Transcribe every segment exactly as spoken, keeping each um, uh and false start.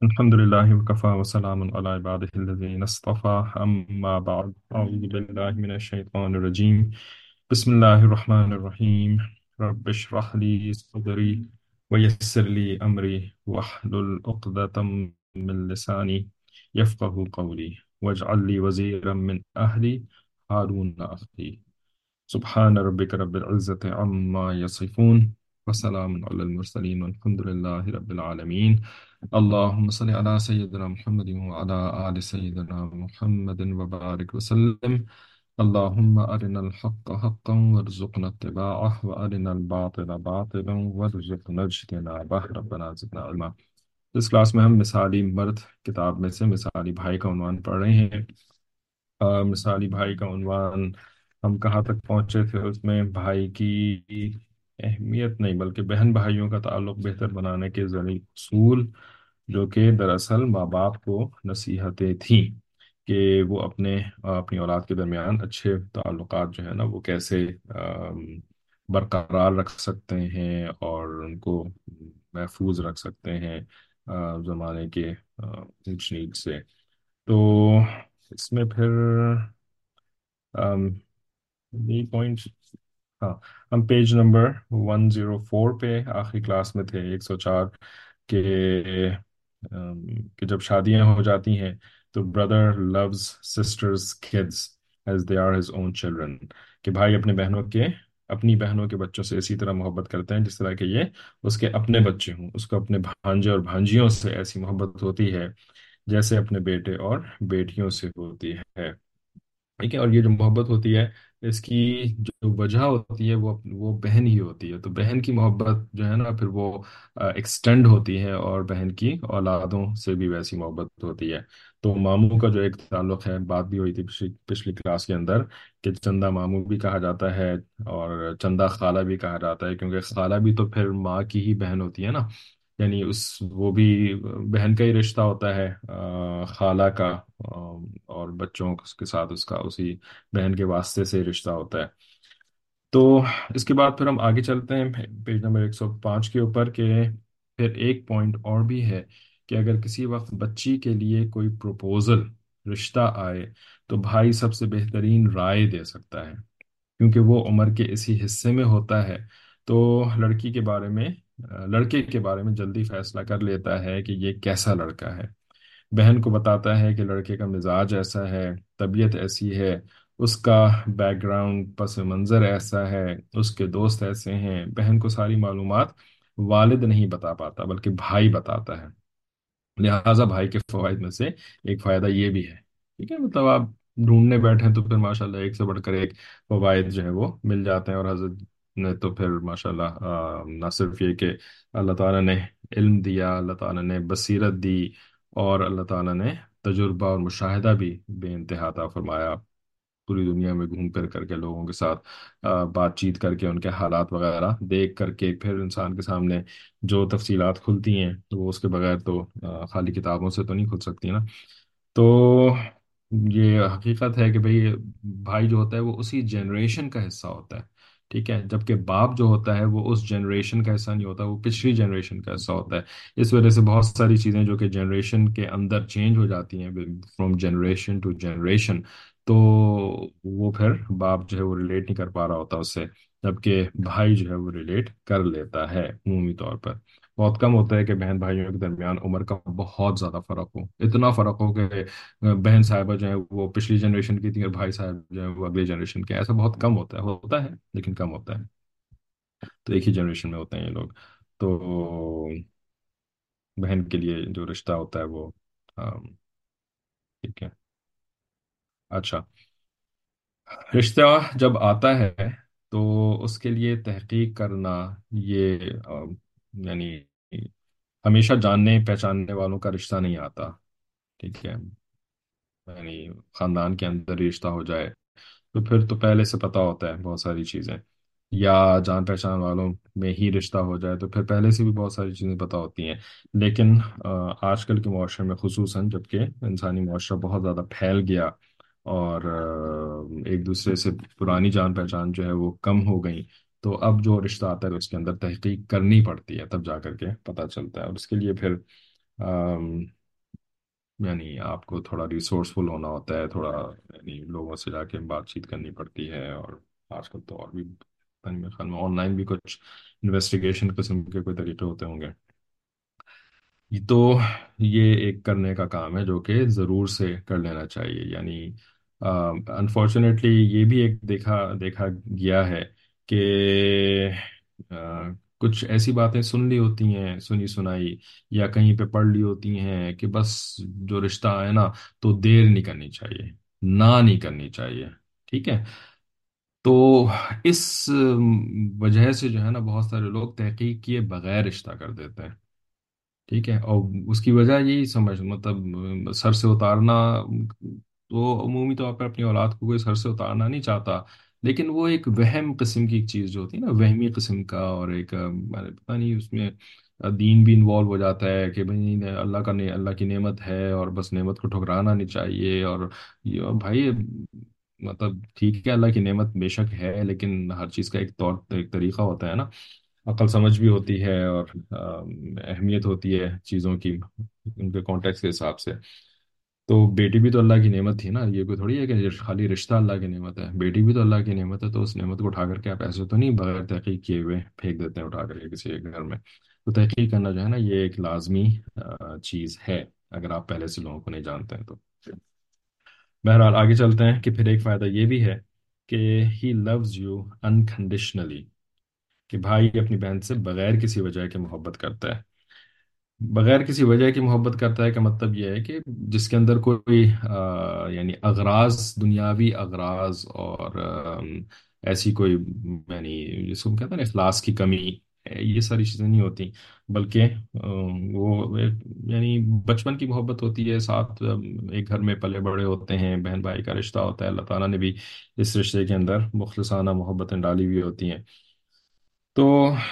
الحمد لله وكفى وسلام على عباده الذين اصطفى أما بعد أعوذ بالله من الشيطان الرجيم. بسم الله الرحمن الرحيم. رب اشرح لي صدري ويسر لي أمري واحلل عقدة من لساني يفقه قولي واجعل لي وزيرا من أهلي هارون أخي. سبحان ربك رب العزة عما يصفون وسلام على المرسلين والحمد لله رب العالمين. اللهم صل على سيدنا محمد وعلى آل سيدنا محمد وبارك وسلم. اللهم أرنا الحق حقا وارزقنا اتباعه وأرنا الباطل باطلا وارزقنا اجتنابه ربنا زدنا علما. اس کلاس میں ہم مثالی مرد کتاب میں سے مثالی بھائی کا عنوان پڑھ رہے ہیں۔ آ، مثالی بھائی کا عنوان ہم کہاں تک پہنچے تھے؟ اس میں بھائی کی اہمیت نہیں بلکہ بہن بھائیوں کا تعلق بہتر بنانے کے ذریعے اصول، جو کہ دراصل ماں باپ کو نصیحتیں تھیں کہ وہ اپنے اپنی اولاد کے درمیان اچھے تعلقات جو ہے نا وہ کیسے آم، برقرار رکھ سکتے ہیں اور ان کو محفوظ رکھ سکتے ہیں آ، زمانے کے آ، اونچ نیچ سے۔ تو اس میں پھر یہ پوائنٹ، ہاں، ہم page number one zero four پہ آخری کلاس میں تھے، ایک سو چار، کہ ام، کہ جب شادیاں ہو جاتی ہیں تو brother loves sisters kids as they are his own children, کہ بھائی اپنے بہنوں کے اپنی بہنوں کے بچوں سے اسی طرح محبت کرتے ہیں جس طرح کہ یہ اس کے اپنے بچے ہوں۔ اس کو اپنے بھانجے اور بھانجیوں سے ایسی محبت ہوتی ہے جیسے اپنے بیٹے اور بیٹیوں سے ہوتی ہے۔ ٹھیک ہے، اور یہ جو محبت ہوتی ہے اس کی جو وجہ ہوتی ہے وہ وہ بہن ہی ہوتی ہے۔ تو بہن کی محبت جو ہے نا پھر وہ ایکسٹینڈ ہوتی ہے، اور بہن کی اولادوں سے بھی ویسی محبت ہوتی ہے۔ تو ماموں کا جو ایک تعلق ہے، بات بھی ہوئی تھی پچھلی پچھلی کلاس کے اندر، کہ چندہ ماموں بھی کہا جاتا ہے اور چندہ خالہ بھی کہا جاتا ہے، کیونکہ خالہ بھی تو پھر ماں کی ہی بہن ہوتی ہے نا، یعنی اس وہ بھی بہن کا ہی رشتہ ہوتا ہے آ، خالہ کا، آ، اور بچوں کے ساتھ اس کا اسی بہن کے واسطے سے رشتہ ہوتا ہے۔ تو اس کے بعد پھر ہم آگے چلتے ہیں پیج نمبر ایک سو پانچ کے اوپر، کہ پھر ایک پوائنٹ اور بھی ہے کہ اگر کسی وقت بچی کے لیے کوئی پروپوزل رشتہ آئے تو بھائی سب سے بہترین رائے دے سکتا ہے، کیونکہ وہ عمر کے اسی حصے میں ہوتا ہے۔ تو لڑکی کے بارے میں آ، لڑکے کے بارے میں جلدی فیصلہ کر لیتا ہے کہ یہ کیسا لڑکا ہے۔ بہن کو بتاتا ہے کہ لڑکے کا مزاج ایسا ہے، طبیعت ایسی ہے، اس کا بیک گراؤنڈ پس منظر ایسا ہے، اس کے دوست ایسے ہیں۔ بہن کو ساری معلومات والد نہیں بتا پاتا بلکہ بھائی بتاتا ہے، لہٰذا بھائی کے فوائد میں سے ایک فائدہ یہ بھی ہے۔ ٹھیک ہے، مطلب آپ ڈھونڈنے بیٹھے تو پھر ماشاءاللہ ایک سے بڑھ کر ایک فوائد جو ہے وہ مل جاتے ہیں، اور حضرت نے تو پھر ماشاءاللہ آ، نہ صرف یہ کہ اللہ تعالیٰ نے علم دیا، اللہ تعالیٰ نے بصیرت دی، اور اللہ تعالیٰ نے تجربہ اور مشاہدہ بھی بے انتہا عطا فرمایا، پوری دنیا میں گھوم پھر کر کے لوگوں کے ساتھ آ، بات چیت کر کے ان کے حالات وغیرہ دیکھ کر کے پھر انسان کے سامنے جو تفصیلات کھلتی ہیں تو وہ اس کے بغیر تو آ، خالی کتابوں سے تو نہیں کھل سکتی نا۔ تو یہ حقیقت ہے کہ بھئی بھائی جو ہوتا ہے وہ اسی جنریشن کا حصہ ہوتا ہے، ٹھیک ہے، جبکہ باپ جو ہوتا ہے وہ اس جنریشن کا حصہ نہیں ہوتا، وہ پچھلی جنریشن کا حصہ ہوتا ہے۔ اس وجہ سے بہت ساری چیزیں جو کہ جنریشن کے اندر چینج ہو جاتی ہیں فرام جنریشن ٹو جنریشن، تو وہ پھر باپ جو ہے وہ ریلیٹ نہیں کر پا رہا ہوتا اس سے، جبکہ بھائی جو ہے وہ ریلیٹ کر لیتا ہے عمومی طور پر۔ بہت کم ہوتا ہے کہ بہن بھائیوں کے درمیان عمر کا بہت زیادہ فرق ہو، اتنا فرق ہو کہ بہن صاحبہ جو ہے وہ پچھلی جنریشن کی تھی اور بھائی صاحب جو ہے وہ اگلی جنریشن کے، ایسا بہت کم ہوتا ہے، ہوتا ہے لیکن کم ہوتا ہے، تو ایک ہی جنریشن میں ہوتے ہیں یہ لوگ۔ تو بہن کے لیے جو رشتہ ہوتا ہے وہ آم، ٹھیک ہے۔ اچھا، رشتہ جب آتا ہے تو اس کے لیے تحقیق کرنا، یہ آم، یعنی ہمیشہ جاننے پہچاننے والوں کا رشتہ نہیں آتا، ٹھیک ہے، یعنی خاندان کے اندر ہی رشتہ ہو جائے تو پھر تو پہلے سے پتہ ہوتا ہے بہت ساری چیزیں، یا جان پہچان والوں میں ہی رشتہ ہو جائے تو پھر پہلے سے بھی بہت ساری چیزیں پتہ ہوتی ہیں۔ لیکن آ، آج کل کے معاشرے میں خصوصاً، جبکہ انسانی معاشرہ بہت زیادہ پھیل گیا اور آ، ایک دوسرے سے پرانی جان پہچان جو ہے وہ کم ہو گئی، تو اب جو رشتہ آتا ہے اس کے اندر تحقیق کرنی پڑتی ہے، تب جا کر کے پتہ چلتا ہے، اور اس کے لیے پھر یعنی آپ کو تھوڑا ریسورسفل ہونا ہوتا ہے، تھوڑا یعنی لوگوں سے جا کے بات چیت کرنی پڑتی ہے، اور آج کل تو اور بھی پتہ نہیں، میرے خیال میں آن لائن بھی کچھ انویسٹیگیشن قسم کے کوئی طریقے ہوتے ہوں گے۔ یہ تو یہ ایک کرنے کا کام ہے جو کہ ضرور سے کر لینا چاہیے، یعنی انفارچونیٹلی یہ بھی ایک دیکھا دیکھا گیا ہے کہ آ، کچھ ایسی باتیں سن لی ہوتی ہیں، سنی سنائی، یا کہیں پہ پڑھ لی ہوتی ہیں کہ بس جو رشتہ ہے نا تو دیر نہیں کرنی چاہیے، نہ نہیں کرنی چاہیے، ٹھیک ہے؟ تو اس وجہ سے جو ہے نا بہت سارے لوگ تحقیق کیے بغیر رشتہ کر دیتے ہیں، ٹھیک ہے؟ اور اس کی وجہ یہی سمجھ مطلب سر سے اتارنا، تو عمومی طور پر اپنی اولاد کو کوئی سر سے اتارنا نہیں چاہتا، لیکن وہ ایک وہم قسم کی ایک چیز جو ہوتی ہے نا، وہمی قسم کا، اور ایک آ، میں پتہ نہیں اس میں آ، دین بھی انوالو ہو جاتا ہے کہ بھائی نے- اللہ کا نے- اللہ کی نعمت ہے اور بس نعمت کو ٹھکرانا نہیں چاہیے، اور یہ اور بھائی مطلب ٹھیک ہے اللہ کی نعمت بے شک ہے، لیکن ہر چیز کا ایک طور ایک طریقہ ہوتا ہے نا، عقل سمجھ بھی ہوتی ہے، اور آم، اہمیت ہوتی ہے چیزوں کی ان کے کانٹیکس کے حساب سے۔ تو بیٹی بھی تو اللہ کی نعمت تھی نا، یہ کوئی تھوڑی ہے کہ خالی رشتہ اللہ کی نعمت ہے، بیٹی بھی تو اللہ کی نعمت ہے، تو اس نعمت کو اٹھا کر کے آپ ایسے تو نہیں بغیر تحقیق کیے ہوئے پھینک دیتے ہیں اٹھا کر کے کسی ایک گھر میں۔ تو تحقیق کرنا جو ہے نا یہ ایک لازمی آ، چیز ہے، اگر آپ پہلے سے لوگوں کو نہیں جانتے ہیں تو۔ بہرحال آگے چلتے ہیں کہ پھر ایک فائدہ یہ بھی ہے کہ ہی لوز یو انکنڈیشنلی، کہ بھائی اپنی بہن سے بغیر کسی وجہ کے محبت کرتا ہے۔ بغیر کسی وجہ کی محبت کرتا ہے کا مطلب یہ ہے کہ جس کے اندر کوئی آ، یعنی اغراض، دنیاوی اغراض، اور آم، ایسی کوئی یعنی جس کو کہتے ہیں نا اخلاص کی کمی، یہ ساری چیزیں نہیں ہوتی، بلکہ آم، وہ ایک یعنی بچپن کی محبت ہوتی ہے، ساتھ آم، ایک گھر میں پلے بڑے ہوتے ہیں، بہن بھائی کا رشتہ ہوتا ہے، اللہ تعالیٰ نے بھی اس رشتے کے اندر مخلصانہ محبتیں ڈالی ہوئی ہوتی ہیں۔ تو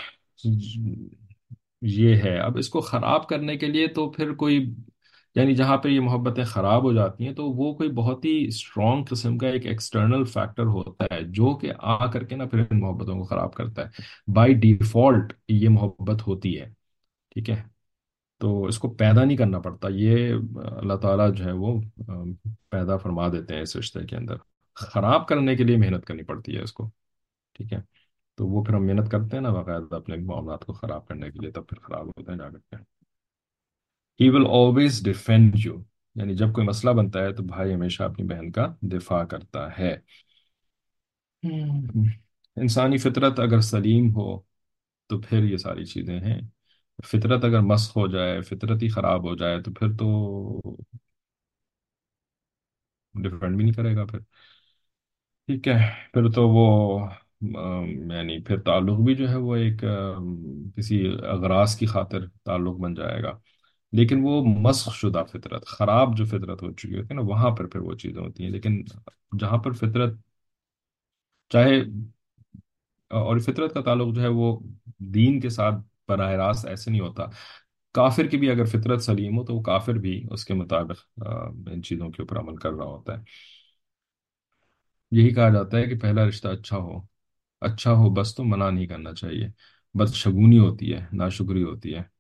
یہ ہے، اب اس کو خراب کرنے کے لیے تو پھر کوئی یعنی جہاں پہ یہ محبتیں خراب ہو جاتی ہیں تو وہ کوئی بہت ہی اسٹرانگ قسم کا ایک ایکسٹرنل فیکٹر ہوتا ہے جو کہ آ کر کے نا پھر ان محبتوں کو خراب کرتا ہے۔ بائی ڈیفالٹ یہ محبت ہوتی ہے، ٹھیک ہے؟ تو اس کو پیدا نہیں کرنا پڑتا، یہ اللہ تعالیٰ جو ہے وہ ام، پیدا فرما دیتے ہیں اس رشتے کے اندر۔ خراب کرنے کے لیے محنت کرنی پڑتی ہے اس کو، ٹھیک ہے؟ تو وہ پھر ہم محنت کرتے ہیں نا باقاعدہ اپنے معاملات کو خراب کرنے کے لیے، تب پھر خراب ہوتے ہیں جا کر کے۔ He will always defend you, یعنی جب کوئی مسئلہ بنتا ہے تو بھائی ہمیشہ اپنی بہن کا دفاع کرتا ہے۔ ہم، انسانی فطرت اگر سلیم ہو تو پھر یہ ساری چیزیں ہیں، فطرت اگر مسخ ہو جائے، فطرت ہی خراب ہو جائے، تو پھر تو ڈیفینڈ بھی نہیں کرے گا پھر، ٹھیک ہے؟ پھر تو وہ آم، یعنی پھر تعلق بھی جو ہے وہ ایک آم، کسی اغراض کی خاطر تعلق بن جائے گا، لیکن وہ مسخ شدہ فطرت، خراب جو فطرت ہو چکی ہوتی ہے نا وہاں پر پھر وہ چیزیں ہوتی ہیں، لیکن جہاں پر فطرت چاہے، اور فطرت کا تعلق جو ہے وہ دین کے ساتھ براہ راست ایسے نہیں ہوتا، کافر کی بھی اگر فطرت سلیم ہو تو وہ کافر بھی اس کے مطابق آ، ان چیزوں کے اوپر عمل کر رہا ہوتا ہے۔ یہی کہا جاتا ہے کہ پہلا رشتہ اچھا ہو، اچھا ہو بس، تو منع نہیں کرنا چاہیے، بدشگونی ہوتی ہے، ناشکری ہوتی ہے۔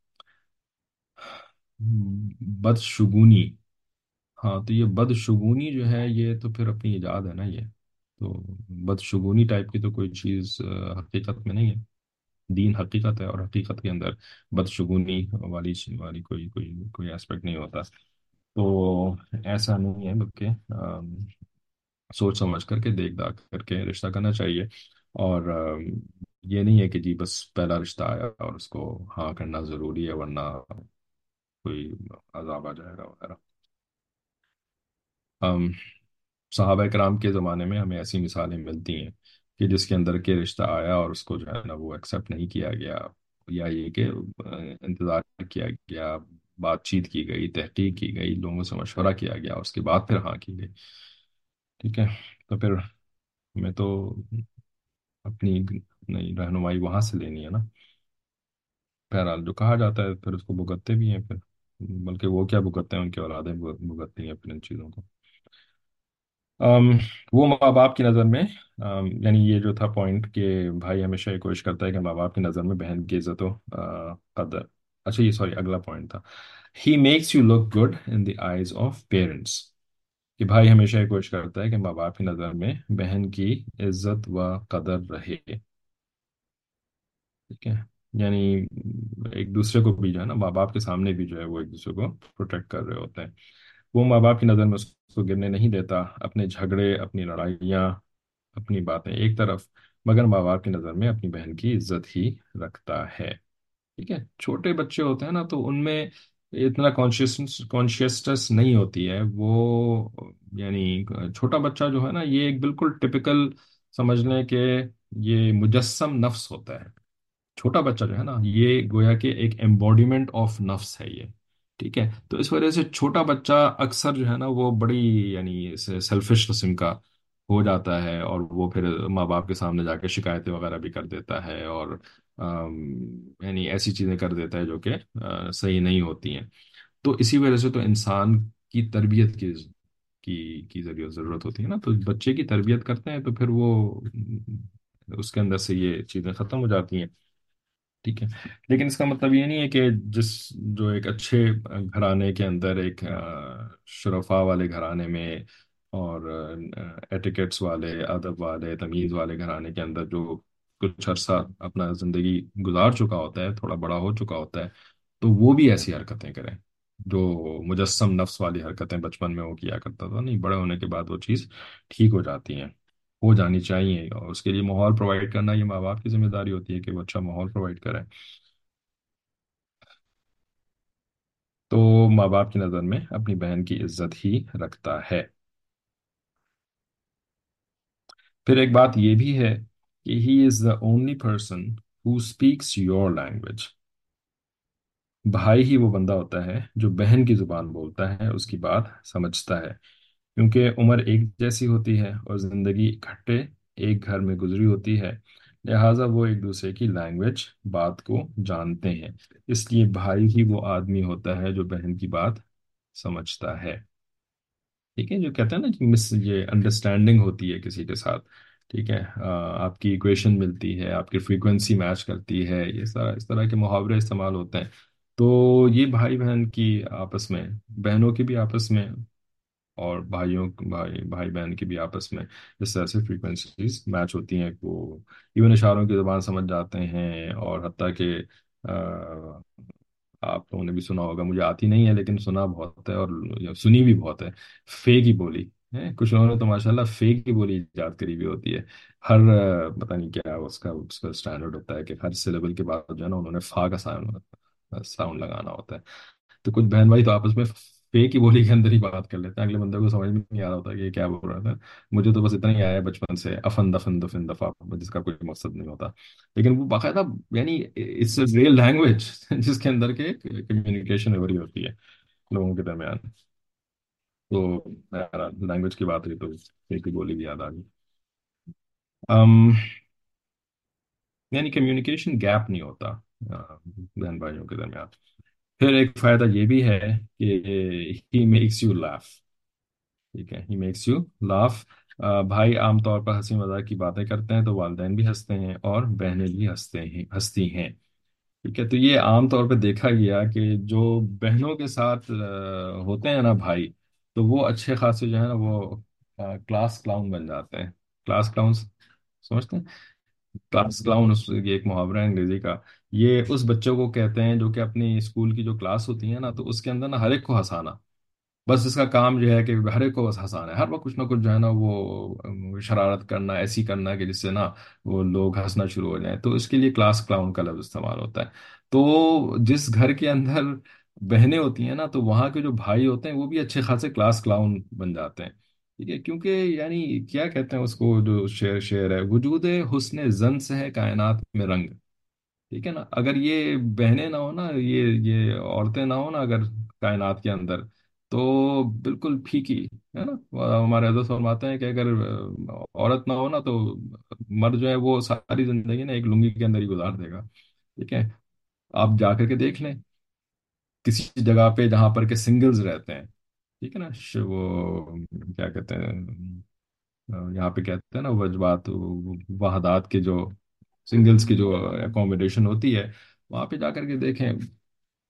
بدشگونی، ہاں تو یہ بدشگونی جو ہے یہ تو پھر اپنی ایجاد ہے نا، یہ تو بدشگونی ٹائپ کی تو کوئی چیز آ، حقیقت میں نہیں ہے، دین حقیقت ہے، اور حقیقت کے اندر بدشگونی والی والی کوئی کوئی کوئی ایسپیکٹ نہیں ہوتا۔ تو ایسا نہیں ہے، بلکہ آم، سوچ سمجھ کر کے دیکھ داکھ کر کے رشتہ کرنا چاہیے، اور آم، یہ نہیں ہے کہ جی بس پہلا رشتہ آیا اور اس کو ہاں کرنا ضروری ہے ورنہ کوئی عذاب آ جائے گا وغیرہ۔ آم، صحابہ کرام کے زمانے میں ہمیں ایسی مثالیں ملتی ہیں کہ جس کے اندر کے رشتہ آیا اور اس کو جو ہے نا وہ ایکسیپٹ نہیں کیا گیا، یا یہ کہ آ، انتظار کیا گیا، بات چیت کی گئی، تحقیق کی گئی، لوگوں سے مشورہ کیا گیا، اس کے بعد پھر ہاں کی گئی، ٹھیک ہے؟ تو پھر ہمیں تو اپنی نئی رہنمائی وہاں سے لینی ہے نا۔ بہرحال جو کہا جاتا ہے پھر اس کو بھگتتے بھی ہیں پھر، بلکہ وہ کیا بھگتتے ہیں، ان کی اولادیں بھگتتی ہیں پھر ان چیزوں کو۔ ام، وہ ماں باپ کی نظر میں، ام، یعنی یہ جو تھا پوائنٹ کہ بھائی ہمیشہ یہ کوشش کرتا ہے کہ ماں باپ کی نظر میں بہن کی عزت و آ، قدر अच्छा, ये सॉरी अगला पॉइंट था। He makes you look good in the eyes of parents. कि भाई हमेशा ये कोशिश करता है कि माँ बाप की नज़र में बहन की इज्जत व कदर रहे। ठीक है। यानी एक दूसरे को भी जो है ना, माँ बाप के सामने भी जो है वो एक दूसरे को प्रोटेक्ट कर रहे होते हैं। वो माँ बाप की नज़र में उसको गिरने नहीं देता। अपने झगड़े, अपनी लड़ाइयाँ, अपनी बातें एक तरफ, मगर माँ बाप की नज़र में अपनी बहन की इज्जत ही रखता है। ठीक है। छोटे बच्चे होते हैं ना, तो उनमें इतना कॉन्शियस कॉन्शियसनेस नहीं होती है वो। यानी छोटा बच्चा जो है ना, ये एक बिल्कुल टिपिकल, समझ लें कि ये मुजस्सम नफ्स होता है। छोटा बच्चा जो है ना, ये गोया कि एक एम्बॉडीमेंट ऑफ नफ्स है ये। ठीक है। तो इस वजह से छोटा बच्चा अक्सर जो है ना, वो बड़ी यानी सेल्फिश किस्म का हो जाता है, और वो फिर माँ बाप के सामने जाके शिकायतें वगैरह भी कर देता है, और अम, यानी ऐसी चीज़ें कर देता है जो कि अ, सही नहीं होती हैं। तो इसी वजह से तो इंसान की तरबियत की की की जरूरत जरूरत होती है ना। तो बच्चे की तरबियत करते हैं तो फिर वो अम, उसके अंदर से ये चीज़ें खत्म हो जाती हैं। ठीक है। लेकिन इसका मतलब ये नहीं है कि जिस जो एक अच्छे घराने के अंदर, एक अ, शुरफा वाले घराने में, और एटिकेट्स वाले, अदब वाले, तमीज़ वाले घराने के अंदर जो कुछ अरसा अपना ज़िंदगी गुजार चुका होता है, थोड़ा बड़ा हो चुका होता है, तो वो भी ऐसी हरकतें करें जो मुजस्सम नफ्स वाली हरकतें बचपन में वो किया करता था। नहीं, बड़े होने के बाद वो चीज़ ठीक हो जाती है, हो जानी चाहिए। और उसके लिए माहौल प्रोवाइड करना ये माँ बाप की जिम्मेदारी होती है कि वो अच्छा माहौल प्रोवाइड करें। तो माँ बाप की नज़र में अपनी बहन की इज्जत ही रखता है। फिर एक बात ये भी है कि he is the only person who speaks your language. भाई ही वो बंदा होता है जो बहन की जुबान बोलता है, उसकी बात समझता है। क्योंकि उम्र एक जैसी होती है और ज़िंदगी इकट्ठे एक घर में गुजरी होती है, लिहाजा वो एक दूसरे की लैंग्वेज, बात को जानते हैं। इसलिए भाई ही वो आदमी होता है जो बहन की बात समझता है। ठीक है। जो कहते हैं ना कि मिस ये अंडरस्टैंडिंग होती है किसी के साथ। ठीक है। अ, आपकी इक्वेशन मिलती है, आपकी फ्रीक्वेंसी मैच करती है, ये सारा इस तरह के मुहावरे इस्तेमाल होते हैं। तो ये भाई बहन की आपस में, बहनों की भी आपस में, और भाइयों भाई भाई बहन की भी आपस में इस तरह से फ्रीक्वेंसीज मैच होती हैं। वो इवन इशारों की ज़बान समझ जाते हैं, और हत्ता कि आप लोगों ने भी सुना होगा, मुझे आती नहीं है लेकिन सुना बहुत है, और या सुनी भी बहुत है, फे की बोली है। कुछ लोगों ने तो माशाल्लाह फे की बोली इजाद करी भी होती है। हर अ, पता नहीं क्या उसका उसका स्टैंडर्ड होता है कि हर सिलेबल के बाद जो है ना, उन्होंने फा का साउंड साउंड लगाना होता है। तो कुछ बहन भाई तो आपस में फे की बोली के अंदर ही बात कर लेते हैं, अगले बंदे को समझ में नहीं आ रहा होता कि ये क्या बोल रहा था। मुझे तो बस इतना ही आया है बचपन से, अफन दफन दफिन दफा, जिसका कोई मकसद नहीं होता। लेकिन वो बाकायदा, यानी इट्स रियल लैंग्वेज जिसके अंदर के कम्युनिकेशन हो रही होती है लोगों के दरमियान। तो लैंग्वेज की बात हुई तो फे की बोली भी याद आ गई। अम, यानी कम्युनिकेशन गैप नहीं होता अ, बहन भाइयों के दरमियान। फिर एक फायदा ये भी है कि ही मेक्स यू लाफ। ठीक है। He makes you laugh. भाई आमतौर पर हंसी मजाक की बातें करते हैं तो वालिदैन भी हंसते हैं और बहनें भी हंसते हैं हंसती हैं। ठीक है। तो ये आमतौर पर देखा गया कि जो बहनों के साथ अ, होते हैं ना भाई, तो वो अच्छे खासे जो है ना, वो क्लास क्लाउन बन जाते हैं। क्लास क्लाउन समझते हैं? क्लास क्लाउन, उस ये एक मुहावरा है अंग्रेजी का। ये उस बच्चों को कहते हैं जो कि अपनी स्कूल की जो क्लास होती है ना, तो उसके अंदर ना हर एक को हंसाना, बस इसका काम जो है कि हर एक को बस हंसाना है। हर वक्त कुछ ना कुछ जो है ना, वो अम, शरारत करना, ऐसी करना कि जिससे ना वो लोग हंसना शुरू हो जाए, तो इसके लिए क्लास क्लाउन का लफ्ज इस्तेमाल होता है। तो जिस घर के अंदर बहनें होती हैं ना, तो वहाँ के जो भाई होते हैं वो भी अच्छे खासे क्लास क्लाउन बन जाते हैं। ठीक है। क्योंकि यानी क्या कहते हैं उसको, जो शेर शेर है, वजूद हुस्न जन से है कायनात में रंग। ठीक है ना। अगर ये बहनें ना हो ना, ये ये औरतें ना हो ना अगर कायनात के अंदर, तो बिल्कुल फीकी है ना। और हमारे हज़रत फरमाते हैं कि अगर अ, औरत ना हो ना, तो मर्द जो है वो सारी जिंदगी ना एक लुंगी के अंदर ही गुजार देगा। ठीक है। आप जा करके देख लें किसी जगह पे जहां पर के सिंगल्स रहते हैं। ठीक है ना। श- वो क्या कहते हैं, अ, यहाँ पे कहते हैं ना वजबात, वहादात के जो सिंगल्स की जो अकोमोडेशन होती है, वहां पे जा करके देखें,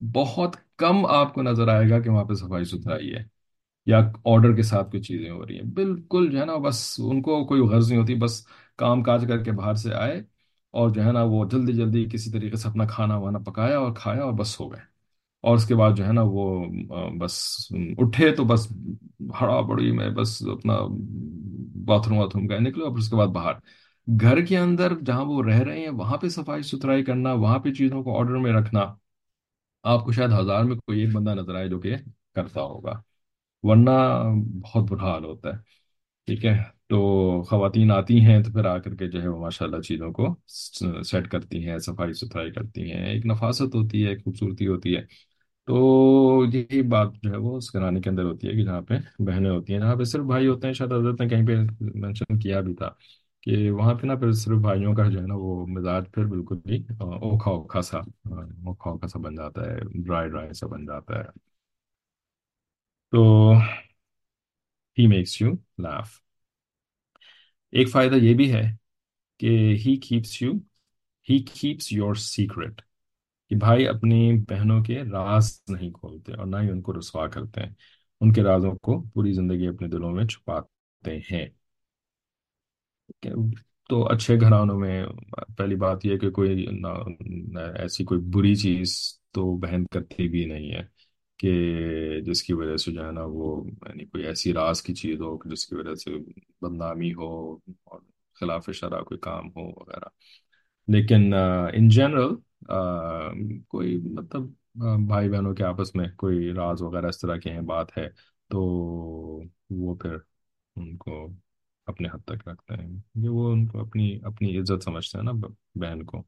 بہت کم آپ کو نظر آئے گا کہ وہاں پہ صفائی ستھرائی ہے یا آرڈر کے ساتھ کوئی چیزیں ہو رہی ہیں. بالکل جو ہے نا بس ان کو کوئی غرض نہیں ہوتی، بس کام کاج کر کے باہر سے آئے اور جو ہے نا وہ جلدی جلدی کسی طریقے سے اپنا کھانا وانا پکایا اور کھایا اور بس ہو گئے. اور اس کے بعد جو ہے نا وہ آ، بس اٹھے تو بس ہڑا بڑی میں بس اپنا باتھ روم واتھ روم گئے نکلے، اور پھر اس کے بعد باہر گھر کے اندر جہاں وہ رہ رہے ہیں وہاں پہ صفائی ستھرائی کرنا، وہاں پہ چیزوں کو آرڈر میں رکھنا، آپ کو شاید ہزار میں کوئی ایک بندہ نظر آئے جو کہ کرتا ہوگا، ورنہ بہت برا حال ہوتا ہے. ٹھیک ہے. تو خواتین آتی ہیں تو پھر آ کر کے جو ہے وہ ماشاء اللہ چیزوں کو سیٹ کرتی ہیں، صفائی ستھرائی کرتی ہیں، ایک نفاست ہوتی ہے، ایک خوبصورتی ہوتی ہے. تو یہی بات جو ہے وہ اس گھرانے کے اندر ہوتی ہے کہ جہاں پہ بہنیں ہوتی ہیں، جہاں پہ صرف بھائی ہوتے ہیں. شاید حضرت نے کہیں پہ مینشن کیا بھی تھا کہ وہاں پہ نا پھر صرف بھائیوں کا جو ہے نا وہ مزاج پھر بالکل ہی آ، اوکھا اوکھا سا آ، اوکھا اوکھا سا بن جاتا ہے، ڈرائی ڈرائی سا بن جاتا ہے. تو ہی میکس یو لاف. ایک فائدہ یہ بھی ہے کہ he keeps you he keeps your secret, کہ بھائی اپنی بہنوں کے راز نہیں کھولتے اور نہ ہی ان کو رسوا کرتے ہیں، ان کے رازوں کو پوری زندگی اپنے دلوں میں چھپاتے ہیں. کہ- تو اچھے گھرانوں میں پہلی بات یہ کہ کوئی نہ ایسی کوئی بری چیز تو بہن کرتی بھی نہیں ہے کہ جس کی وجہ سے جو ہے نا وہ یعنی کوئی ایسی راز کی چیز ہو کہ جس کی وجہ سے بدنامی ہو اور خلاف شرع کوئی کام ہو وغیرہ. لیکن ان جنرل کوئی مطلب آ، بھائی بہنوں کے آپس میں کوئی راز وغیرہ اس طرح کی ہیں بات ہے تو وہ پھر ان کو اپنے حد تک رکھتے ہیں، یہ وہ ان کو اپنی اپنی عزت سمجھتے ہیں نا ب- بہن کو.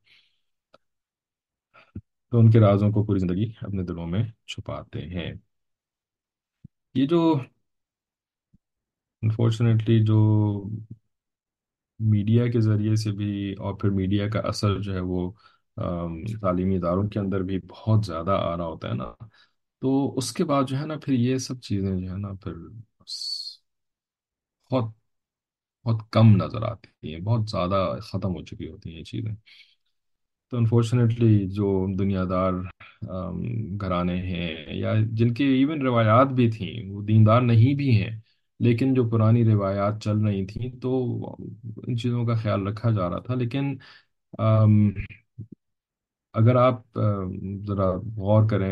تو ان کے رازوں کو پوری زندگی اپنے دلوں میں چھپاتے ہیں. یہ جو انفارچونیٹلی جو میڈیا کے ذریعے سے بھی اور پھر میڈیا کا اثر جو ہے وہ آم، تعلیمی اداروں کے اندر بھی بہت زیادہ آ رہا ہوتا ہے نا، تو اس کے بعد جو ہے نا پھر یہ سب چیزیں جو ہے نا پھر بس بہت بہت کم نظر آتی ہیں، بہت زیادہ ختم ہو چکی ہوتی ہیں یہ چیزیں. تو انفارچونیٹلی جو دنیا دار آم، گھرانے ہیں یا جن کی ایون روایات بھی تھیں وہ دیندار نہیں بھی ہیں، لیکن جو پرانی روایات چل رہی تھیں تو ان چیزوں کا خیال رکھا جا رہا تھا. لیکن آم، اگر آپ آم، ذرا غور کریں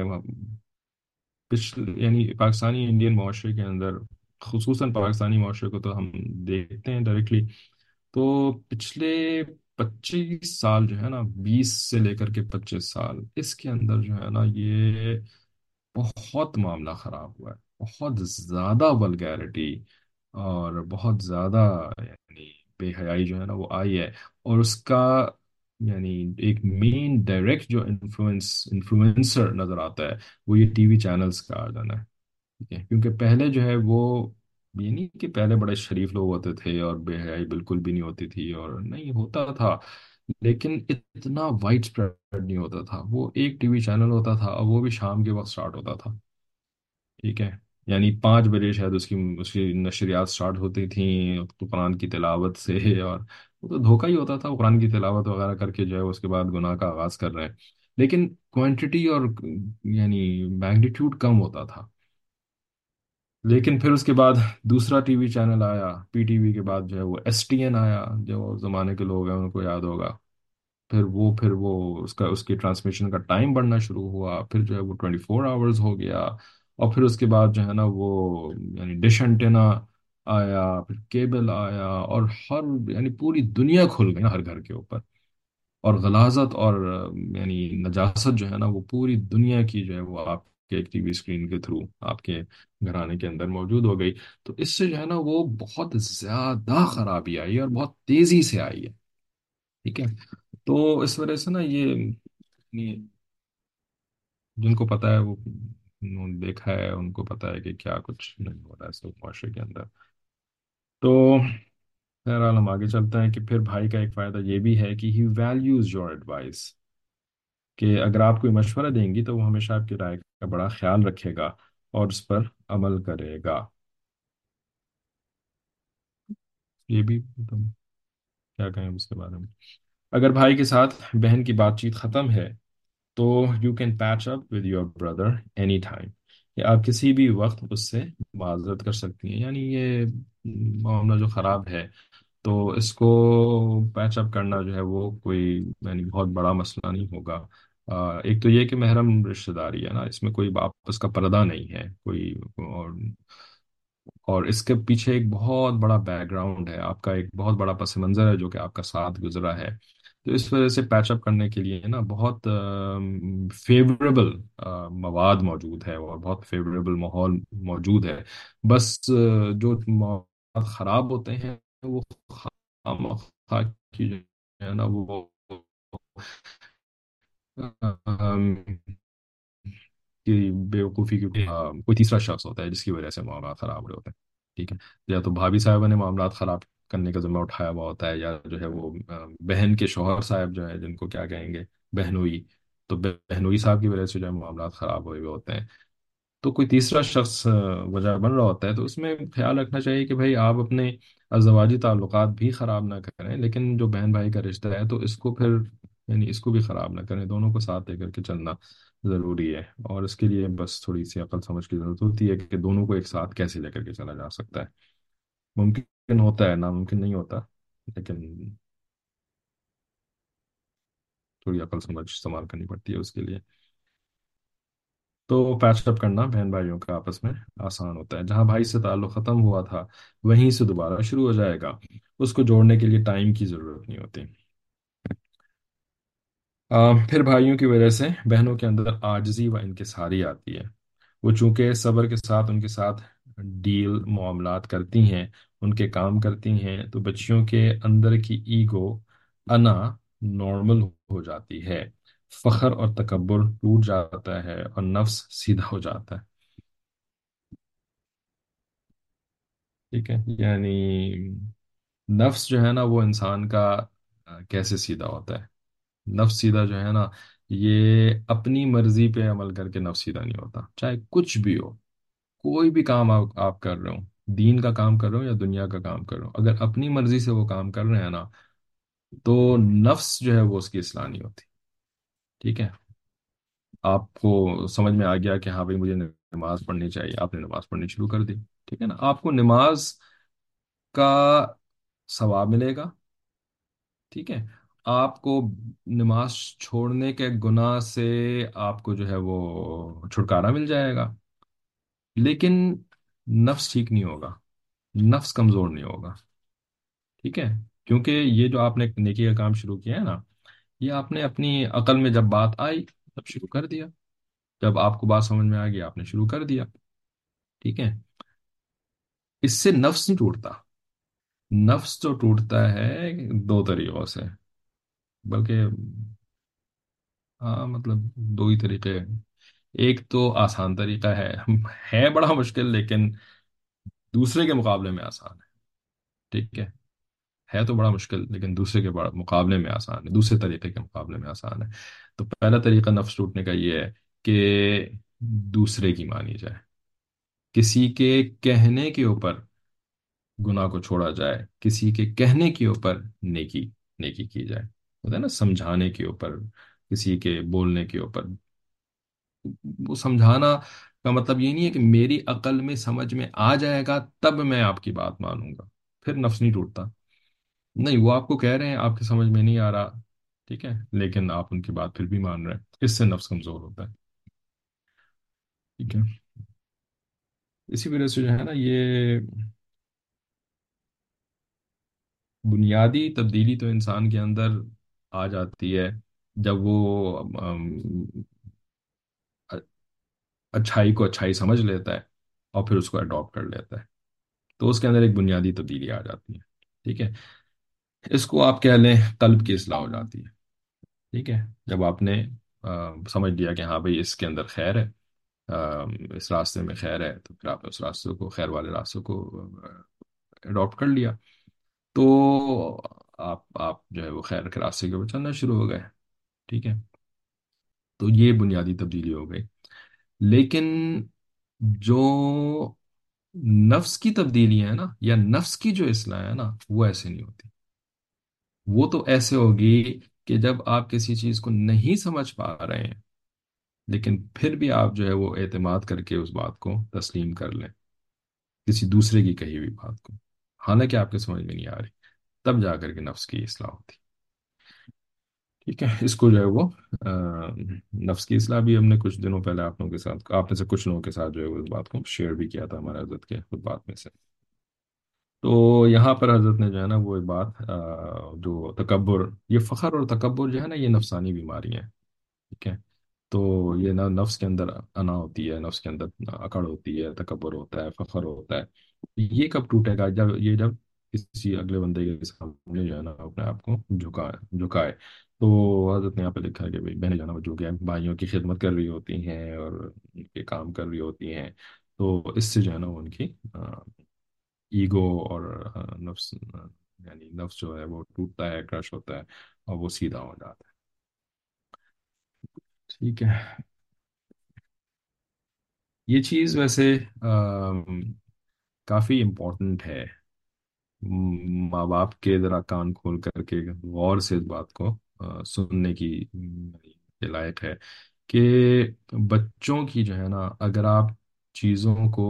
پچھلے یعنی پاکستانی انڈین معاشرے کے اندر، خصوصاً پاکستانی معاشرے کو تو ہم دیکھتے ہیں ڈائریکٹلی، تو پچھلے پچیس سال جو ہے نا، بیس سے لے کر کے پچیس سال، اس کے اندر جو ہے نا یہ بہت معاملہ خراب ہوا ہے. بہت زیادہ ولگیرٹی اور بہت زیادہ یعنی بے حیائی جو ہے نا وہ آئی ہے. اور اس کا یعنی ایک مین ڈائریکٹ جو انفلوئنس انفلوئنسر نظر آتا ہے وہ یہ ٹی وی چینلز کا آ جانا ہے. ٹھیک ہے. کیونکہ پہلے جو ہے وہ یہ نہیں کہ پہلے بڑے شریف لوگ ہوتے تھے اور بے حیائی بالکل بھی نہیں ہوتی تھی، اور نہیں ہوتا تھا، لیکن اتنا وائڈ اسپریڈ نہیں ہوتا تھا. وہ ایک ٹی وی چینل ہوتا تھا اور وہ بھی شام کے وقت سٹارٹ ہوتا تھا. ٹھیک ہے. یعنی پانچ بجے شاید اس کی اس کی نشریات سٹارٹ ہوتی تھیں تو قرآن کی تلاوت سے، اور وہ تو دھوکہ ہی ہوتا تھا، قرآن کی تلاوت وغیرہ کر کے جو ہے اس کے بعد گناہ کا آغاز کر رہے ہیں. لیکن کوانٹٹی اور یعنی میگنیٹیوڈ کم ہوتا تھا. لیکن پھر اس کے بعد دوسرا ٹی وی چینل آیا، پی ٹی وی کے بعد جو ہے وہ ایس ٹی این آیا، جو زمانے کے لوگ ہیں ان کو یاد ہوگا. پھر وہ پھر وہ اس کا اس کی ٹرانسمیشن کا ٹائم بڑھنا شروع ہوا، پھر جو ہے وہ ٹوئنٹی فور آورز ہو گیا. اور پھر اس کے بعد جو ہے نا وہ یعنی ڈش انٹینا آیا، پھر کیبل آیا، اور ہر یعنی پوری دنیا کھل گئی نا ہر گھر کے اوپر. اور غلاظت اور آ، یعنی نجاست جو ہے نا وہ پوری دنیا کی جو ہے وہ آپ کے ایک ٹی وی اسکرین کے تھرو آپ کے گھرانے کے اندر موجود ہو گئی. تو اس سے جو ہے نا وہ بہت زیادہ خرابی آئی ہے اور بہت تیزی سے آئی ہے. ٹھیک ہے. تو اس وجہ سے نا یہ یہ جن کو پتا ہے وہ انہوں نے دیکھا ہے، ان کو پتا ہے کہ کیا کچھ نہیں ہو رہا ہے سب معاشرے کے اندر. تو بہرحال ہم آگے چلتے ہیں کہ پھر بھائی کا ایک فائدہ یہ بھی ہے کہ ہی ویلیوز یور ایڈوائس، کہ اگر آپ کوئی مشورہ دیں گی تو وہ ہمیشہ آپ کی رائے کا بڑا خیال رکھے گا اور اس پر عمل کرے گا. یہ بھی تم کیا کہیں اس کے بارے میں. اگر بھائی کے ساتھ بہن کی بات چیت ختم ہے تو you can patch up with your brother any time, کہ آپ کسی بھی وقت اس سے معذرت کر سکتی ہیں. یعنی یہ معاملہ جو خراب ہے تو اس کو پیچ اپ کرنا جو ہے وہ کوئی یعنی بہت بڑا مسئلہ نہیں ہوگا. آ، ایک تو یہ کہ محرم رشتہ داری ہے نا، اس میں کوئی آپس کا پردہ نہیں ہے کوئی. اور اور اس کے پیچھے ایک بہت بڑا بیک گراؤنڈ ہے، آپ کا ایک بہت بڑا پس منظر ہے جو کہ آپ کا ساتھ گزرا ہے. تو اس وجہ سے پیچ اپ کرنے کے لیے نا بہت فیوریبل مواد موجود ہے اور بہت فیوریبل ماحول موجود ہے. بس آ، جو مواد خراب ہوتے ہیں وہ خام خواہ کی جو ہے نا وہ آم، کی بیوقوفی کی آ، کوئی تیسرا شخص ہوتا ہے جس کی وجہ سے معاملات خراب ہو رہے ہوتے ہیں. ٹھیک ہے، یا تو بھابھی صاحبہ نے معاملات خراب کرنے کا ذمہ اٹھایا ہوا ہوتا ہے، یا جو ہے وہ آ، بہن کے شوہر صاحب جو ہے جن کو کیا کہیں گے، بہنوئی. تو بہنوئی صاحب کی وجہ سے جو ہے معاملات خراب ہوئے ہوئے ہوتے ہیں. تو کوئی تیسرا شخص آ، وجہ بن رہا ہوتا ہے، تو اس میں خیال رکھنا چاہیے کہ بھائی آپ اپنے ازدواجی تعلقات بھی خراب نہ کریں، لیکن جو بہن بھائی کا رشتہ ہے تو اس کو پھر یعنی اس کو بھی خراب نہ کریں. دونوں کو ساتھ لے کر کے چلنا ضروری ہے، اور اس کے لیے بس تھوڑی سی عقل سمجھ کی ضرورت ہوتی ہے کہ دونوں کو ایک ساتھ کیسے لے کر کے چلا جا سکتا ہے. ممکن ہوتا ہے، ناممکن نہیں ہوتا، لیکن تھوڑی عقل سمجھ استعمال کرنی پڑتی ہے اس کے لیے. تو پیچ اپ کرنا بہن بھائیوں کا آپس میں آسان ہوتا ہے. جہاں بھائی سے تعلق ختم ہوا تھا وہیں سے دوبارہ شروع ہو جائے گا، اس کو جوڑنے کے لیے ٹائم کی ضرورت نہیں ہوتی. آ، پھر بھائیوں کی وجہ سے بہنوں کے اندر عاجزی و انکساری آتی ہے. وہ چونکہ صبر کے ساتھ ان کے ساتھ ڈیل معاملات کرتی ہیں، ان کے کام کرتی ہیں، تو بچیوں کے اندر کی ایگو، انا، نارمل ہو جاتی ہے. فخر اور تکبر ٹوٹ جاتا ہے اور نفس سیدھا ہو جاتا ہے. ٹھیک ہے، یعنی نفس جو ہے نا وہ انسان کا آ، کیسے سیدھا ہوتا ہے؟ نفس سیدھا جو ہے نا، یہ اپنی مرضی پہ عمل کر کے نفس سیدھا نہیں ہوتا. چاہے کچھ بھی ہو، کوئی بھی کام آپ آپ کر رہے ہو، دین کا کام کر رہے ہو یا دنیا کا کام کر رہے ہو، اگر اپنی مرضی سے وہ کام کر رہے ہیں نا تو نفس جو ہے وہ اس کی اصلاح نہیں ہوتی. ٹھیک ہے، آپ کو سمجھ میں آ گیا کہ ہاں بھائی مجھے نماز پڑھنی چاہیے، آپ نے نماز پڑھنی شروع کر دی. ٹھیک ہے نا، آپ کو نماز کا ثواب ملے گا. ٹھیک ہے، آپ کو نماز چھوڑنے کے گناہ سے آپ کو جو ہے وہ چھٹکارا مل جائے گا. لیکن نفس ٹھیک نہیں ہوگا، نفس کمزور نہیں ہوگا. ٹھیک ہے، کیونکہ یہ جو آپ نے نیکی کا کام شروع کیا ہے نا، یہ آپ نے اپنی عقل میں جب بات آئی تب شروع کر دیا. جب آپ کو بات سمجھ میں آ گئی آپ نے شروع کر دیا. ٹھیک ہے، اس سے نفس نہیں ٹوٹتا. نفس جو ٹوٹتا ہے دو طریقوں سے، بلکہ ہاں مطلب دو ہی طریقے ہیں. ایک تو آسان طریقہ ہے ہے بڑا مشکل لیکن دوسرے کے مقابلے میں آسان ہے. ٹھیک ہے، ہے تو بڑا مشکل لیکن دوسرے کے بڑا- مقابلے میں آسان ہے، دوسرے طریقے کے مقابلے میں آسان ہے. تو پہلا طریقہ نفس ٹوٹنے کا یہ ہے کہ دوسرے کی مانی جائے، کسی کے کہنے کے اوپر گناہ کو چھوڑا جائے، کسی کے کہنے کے اوپر نیکی نیکی کی جائے. ہوتا ہے نا، سمجھانے کے اوپر، کسی کے بولنے کے اوپر. وہ سمجھانا کا مطلب یہ نہیں ہے کہ میری عقل میں سمجھ میں آ جائے گا تب میں آپ کی بات مانوں گا، پھر نفس نہیں ٹوٹتا. نہیں، وہ آپ کو کہہ رہے ہیں، آپ کی سمجھ میں نہیں آ رہا. ٹھیک ہے، لیکن آپ ان کی بات پھر بھی مان رہے ہیں، اس سے نفس کمزور ہوتا ہے. ٹھیک ہے، اسی وجہ سے جو ہے نا یہ بنیادی تبدیلی تو انسان کے اندر آ جاتی ہے جب وہ ام، اچھائی کو اچھائی سمجھ لیتا ہے اور پھر اس کو اڈاپٹ کر لیتا ہے. تو اس کے اندر ایک بنیادی تبدیلی آ جاتی ہے. ٹھیک ہے، اس کو آپ کہہ لیں قلب کی اصلاح ہو جاتی ہے. ٹھیک ہے، جب آپ نے آ، سمجھ لیا کہ ہاں بھائی اس کے اندر خیر ہے، آ، اس راستے میں خیر ہے، تو پھر آپ نے اس راستے کو، خیر والے راستے کو اڈاپٹ کر لیا. تو آپ آپ جو ہے وہ خیر کے راستے کے اوپر چلنا شروع ہو گئے. ٹھیک ہے، تو یہ بنیادی تبدیلی ہو گئی. لیکن جو نفس کی تبدیلی ہے نا، یا نفس کی جو اصلاح ہے نا، وہ ایسے نہیں ہوتی. وہ تو ایسے ہوگی کہ جب آپ کسی چیز کو نہیں سمجھ پا رہے ہیں لیکن پھر بھی آپ جو ہے وہ اعتماد کر کے اس بات کو تسلیم کر لیں، کسی دوسرے کی کہی ہوئی بات کو، حالانکہ آپ کے سمجھ میں نہیں آ رہی، تب جا کر کے نفس کی اصلاح ہوتی۔ ٹھیک ہے، اس کو جو ہے وہ آ، نفس کی اصلاح بھی ہم نے کچھ دنوں پہلے آپ لوگوں کے ساتھ، آپ میں سے کچھ لوگوں کے ساتھ جو ہے وہ اس بات کو شیئر بھی کیا تھا ہمارے حضرت کے خطبات میں سے۔ تو یہاں پر حضرت نے جو ہے نا وہ ایک بات آ، جو تکبر، یہ فخر اور تکبر جو ہے نا یہ نفسانی بیماری ہیں، ٹھیک ہے؟ تو یہ نا نفس کے اندر انا ہوتی ہے، نفس کے اندر اکڑ ہوتی ہے، تکبر ہوتا ہے، فخر ہوتا ہے، یہ کب ٹوٹے گا؟ جب یہ جب کسی اگلے بندے کے سامنے جو ہے نا اپنے آپ کو جھکائے جھکائے تو حضرت نے یہاں پہ لکھا ہے کہ بھائی بہنیں جو ہے نا وہ جو کہ بھائیوں کی خدمت کر رہی ہوتی ہیں اور ان کے کام کر رہی ہوتی ہیں، تو اس سے جو ہے نا وہ ان کی ایگو اور آ، نفس آ، یعنی نفس جو ہے وہ ٹوٹتا ہے، کرش ہوتا ہے اور وہ سیدھا ہو جاتا ہے۔ ٹھیک ہے، یہ چیز ویسے آم، کافی امپورٹنٹ ہے۔ م- ماں باپ کے ذرا کان کھول کر کے غور سے اس بات کو آ، سننے کی م، کے لائق ہے کہ بچوں کی جو ہے نا اگر آپ چیزوں کو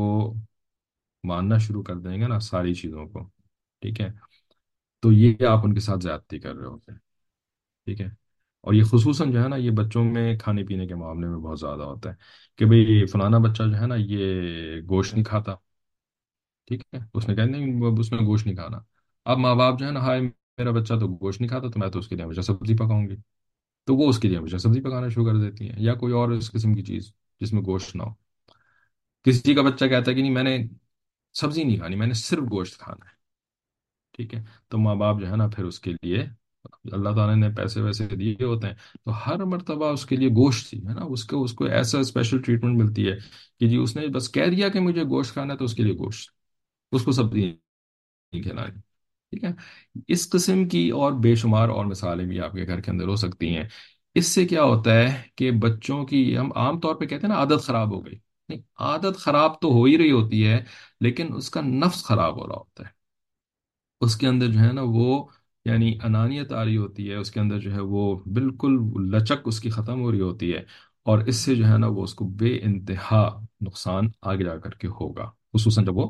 ماننا شروع کر دیں گے نا، ساری چیزوں کو، ٹھیک ہے، تو یہ آپ ان کے ساتھ زیادتی کر رہے ہوتے ہیں، ٹھیک ہے؟ اور یہ خصوصاً جو ہے نا یہ بچوں میں کھانے پینے کے معاملے میں بہت زیادہ ہوتا ہے کہ بھئی فلانا بچہ جو ہے نا یہ گوشت نہیں کھاتا، ٹھیک ہے، اس نے کہا نہیں وہ- اس میں گوشت نہیں کھانا۔ اب ماں باپ جو ہے نا، ہائے میرا بچہ تو گوشت نہیں کھاتا تو میں تو اس کے لیے ہمیشہ سبزی پکاؤں گی، تو وہ اس کے لیے ہمیشہ سبزی پکانا شروع کر دیتی ہیں، یا کوئی اور اس قسم کی چیز جس میں گوشت نہ ہو۔ کسی کا بچہ کہتا ہے کہ نہیں میں نے سبزی نہیں کھانی، میں نے صرف گوشت کھانا ہے، ٹھیک ہے، تو ماں باپ جو ہے نا پھر اس کے لیے، اللہ تعالیٰ نے پیسے ویسے دیے ہوتے ہیں تو ہر مرتبہ اس کے لیے گوشت ہی ہے نا، اس کو اس کو ایسا اسپیشل ٹریٹمنٹ ملتی ہے کہ جی اس نے بس کہہ دیا کہ مجھے گوشت کھانا ہے تو اس کے لیے گوشت، اس کو سبزی نہیں کھلانی، ٹھیک ہے؟ اس قسم کی اور بے شمار اور مثالیں بھی آپ کے گھر کے اندر ہو سکتی ہیں۔ اس سے کیا ہوتا ہے کہ بچوں کی، ہم عام طور پہ کہتے ہیں نا عادت خراب ہو گئی، نہیں، عادت خراب تو ہو ہی رہی ہوتی ہے لیکن اس کا نفس خراب ہو رہا ہوتا ہے، اس کے اندر جو ہے نا وہ یعنی انانیت آ رہی ہوتی ہے، اس کے اندر جو ہے وہ بالکل لچک اس کی ختم ہو رہی ہوتی ہے، اور اس سے جو ہے نا وہ اس کو بے انتہا نقصان آگے جا کر کے ہوگا، خصوصاً جب وہ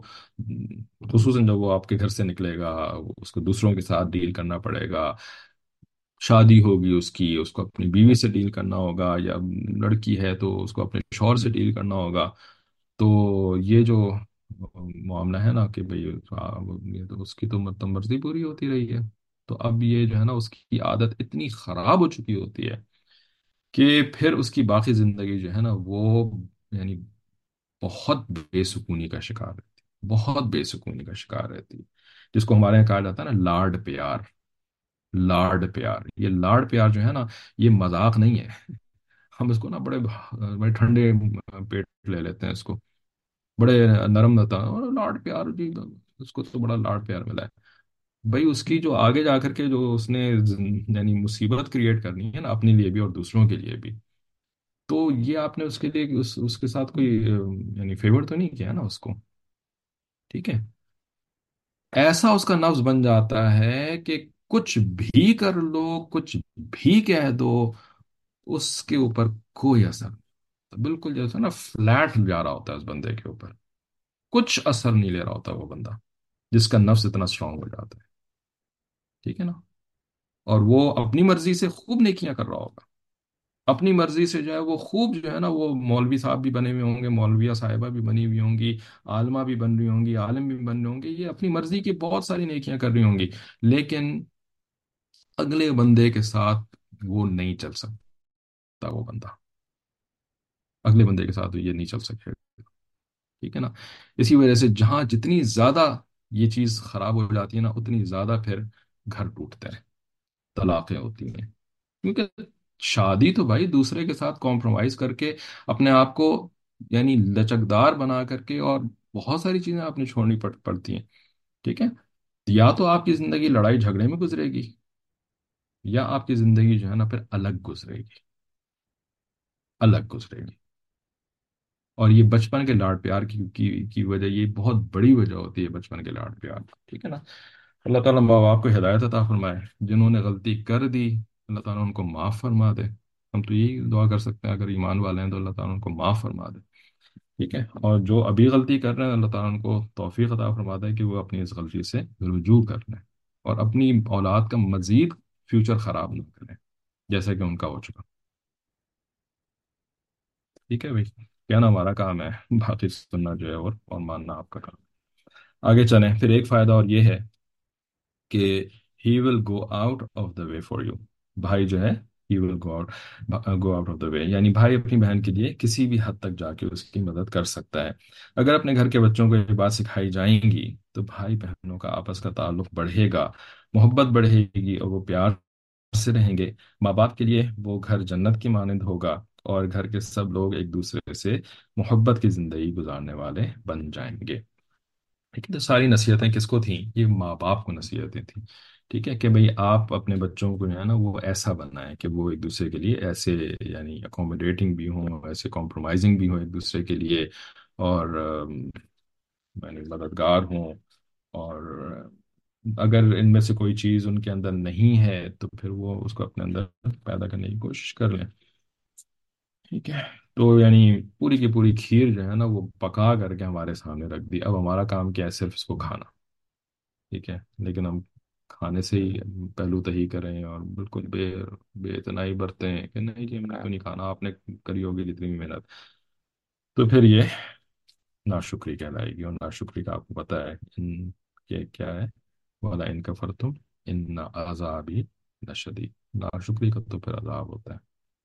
خصوصاً جب وہ آپ کے گھر سے نکلے گا، اس کو دوسروں کے ساتھ ڈیل کرنا پڑے گا، شادی ہوگی اس کی، اس کو اپنی بیوی سے ڈیل کرنا ہوگا، یا لڑکی ہے تو اس کو اپنے شوہر سے ڈیل کرنا ہوگا، تو یہ جو معاملہ ہے نا کہ بھئی آ، یہ تو اس کی تو مطلب مرضی پوری ہوتی رہی ہے، تو اب یہ جو ہے نا اس کی عادت اتنی خراب ہو چکی ہوتی ہے کہ پھر اس کی باقی زندگی جو ہے نا وہ یعنی بہت بے سکونی کا شکار رہتی ہے، بہت بے سکونی کا شکار رہتی ہے، جس کو ہمارے یہاں کہا جاتا ہے نا لاڈ پیار، لاڈ پیار، یہ لاڈ پیار جو ہے نا یہ مذاق نہیں ہے، ہم اس کو نا بڑے بڑے ٹھنڈے پیٹ لے لیتے ہیں اس کو، بڑے نرم ہوتا ہے اور لاڈ پیار جی، اس کو تو بڑا لاڈ پیار ملا ہے، بھائی اس کی جو آگے جا کر کے جو اس نے زن- یعنی مصیبت کریٹ کرنی ہے نا اپنے لیے بھی اور دوسروں کے لیے بھی، تو یہ آپ نے اس کے لیے اس, اس کے ساتھ کوئی اہ، یعنی فیور تو نہیں کیا نا اس کو، ٹھیک ہے؟ ایسا اس کا نفس بن جاتا ہے کہ کچھ بھی کر لو، کچھ بھی کہہ دو، اس کے اوپر کوئی اثر نہیں، بالکل جیسے نا فلیٹ جا رہا ہوتا ہے اس بندے کے اوپر، کچھ اثر نہیں لے رہا ہوتا وہ بندہ جس کا نفس اتنا اسٹرانگ ہو جاتا ہے، ٹھیک ہے نا؟ اور وہ اپنی مرضی سے خوب نیکیاں کر رہا ہوگا، اپنی مرضی سے جو ہے وہ خوب جو ہے نا وہ مولوی صاحب بھی بنے ہوئے ہوں گے، مولویہ صاحبہ بھی بنی ہوئی ہوں گی، عالمہ بھی بن رہی ہوں گی، عالم بھی بن رہے ہوں گے، یہ اپنی مرضی کی بہت ساری نیکیاں کر رہی ہوں گی، لیکن اگلے بندے کے ساتھ وہ نہیں چل سکتا، وہ بندہ اگلے بندے کے ساتھ یہ نہیں چل سکے، ٹھیک ہے نا؟ اسی وجہ سے جہاں جتنی زیادہ یہ چیز خراب ہو جاتی ہے نا اتنی زیادہ پھر گھر ٹوٹتے ہیں، طلاقیں ہوتی ہیں، کیونکہ شادی تو بھائی دوسرے کے ساتھ کمپرومائز کر کے اپنے آپ کو یعنی لچکدار بنا کر کے اور بہت ساری چیزیں آپ نے چھوڑنی پڑ پڑتی ہیں، ٹھیک ہے؟ یا تو آپ کی زندگی لڑائی جھگڑے میں گزرے گی، یا آپ کی زندگی جو ہے نا پھر الگ گزرے گی، الگ گزرے گی، اور یہ بچپن کے لاڈ پیار کی کی کی وجہ، یہ بہت بڑی وجہ ہوتی ہے بچپن کے لاڈ پیار، ٹھیک ہے نا؟ اللہ تعالیٰ ماں باپ کو ہدایت عطا فرمائے، جنہوں نے غلطی کر دی اللہ تعالیٰ ان کو معاف فرما دے. ہم تو یہی دعا کر سکتے ہیں، اگر ایمان والے ہیں تو اللہ تعالیٰ ان کو معاف فرما دے. ٹھیک ہے، اور جو ابھی غلطی کر رہے ہیں اللہ تعالیٰ ان کو توفیق عطا فرما دے کہ وہ اپنی اس غلطی سے رجوع کر لیں اور اپنی اولاد کا مزید فیوچر خراب نہ کریں جیسا کہ ان کا ہو چکا. ٹھیک ہے بھائی، کہنا ہمارا کام ہے، باقی سننا جو ہے اور اور ماننا آپ کا کام. آگے چلیں، پھر ایک فائدہ اور یہ ہے کہ he will go out of the way for you. بھائی جو ہے he will go out go out of the way, یعنی بھائی اپنی بہن کے لیے کسی بھی حد تک جا کے اس کی مدد کر سکتا ہے. اگر اپنے گھر کے بچوں کو یہ بات سکھائی جائیں گی تو بھائی بہنوں کا آپس کا تعلق بڑھے گا، محبت بڑھے گی اور وہ پیار سے رہیں گے. ماں باپ کے لیے وہ گھر جنت کی مانند ہوگا اور گھر کے سب لوگ ایک دوسرے سے محبت کی زندگی گزارنے والے بن جائیں گے. لیکن تو ساری نصیحتیں کس کو تھیں؟ یہ ماں باپ کو نصیحتیں تھیں. ٹھیک ہے کہ بھئی آپ اپنے بچوں کو جو ہے نا وہ ایسا بنائیں کہ وہ ایک دوسرے کے لیے ایسے، یعنی اکوموڈیٹنگ بھی ہوں، ایسے کمپرومائزنگ بھی ہوں ایک دوسرے کے لیے، اور ام، یعنی مددگار ہوں. اور اگر ان میں سے کوئی چیز ان کے اندر نہیں ہے تو پھر وہ اس کو اپنے اندر پیدا کرنے کی کوشش کر لیں. ٹھیک ہے، تو یعنی پوری کی پوری کھیر جو ہے نا وہ پکا کر کے ہمارے سامنے رکھ دی. اب ہمارا کام کیا ہے؟ صرف اس کو کھانا. ٹھیک ہے، لیکن ہم کھانے سے ہی پہلو تہی کریں اور بالکل بے بے اتنائی برتے ہیں کہ نہیں جی ہم نے تو نہیں کھانا، آپ نے کری ہوگی جتنی بھی محنت، تو پھر یہ ناشکری کہلائے گی. اور ناشکری کا آپ کو پتہ ہے ان کہ کیا ہے؟ والا ان کا فرتم ان عذابی لشدید. ناشکری کا تو پھر عذاب ہوتا ہے.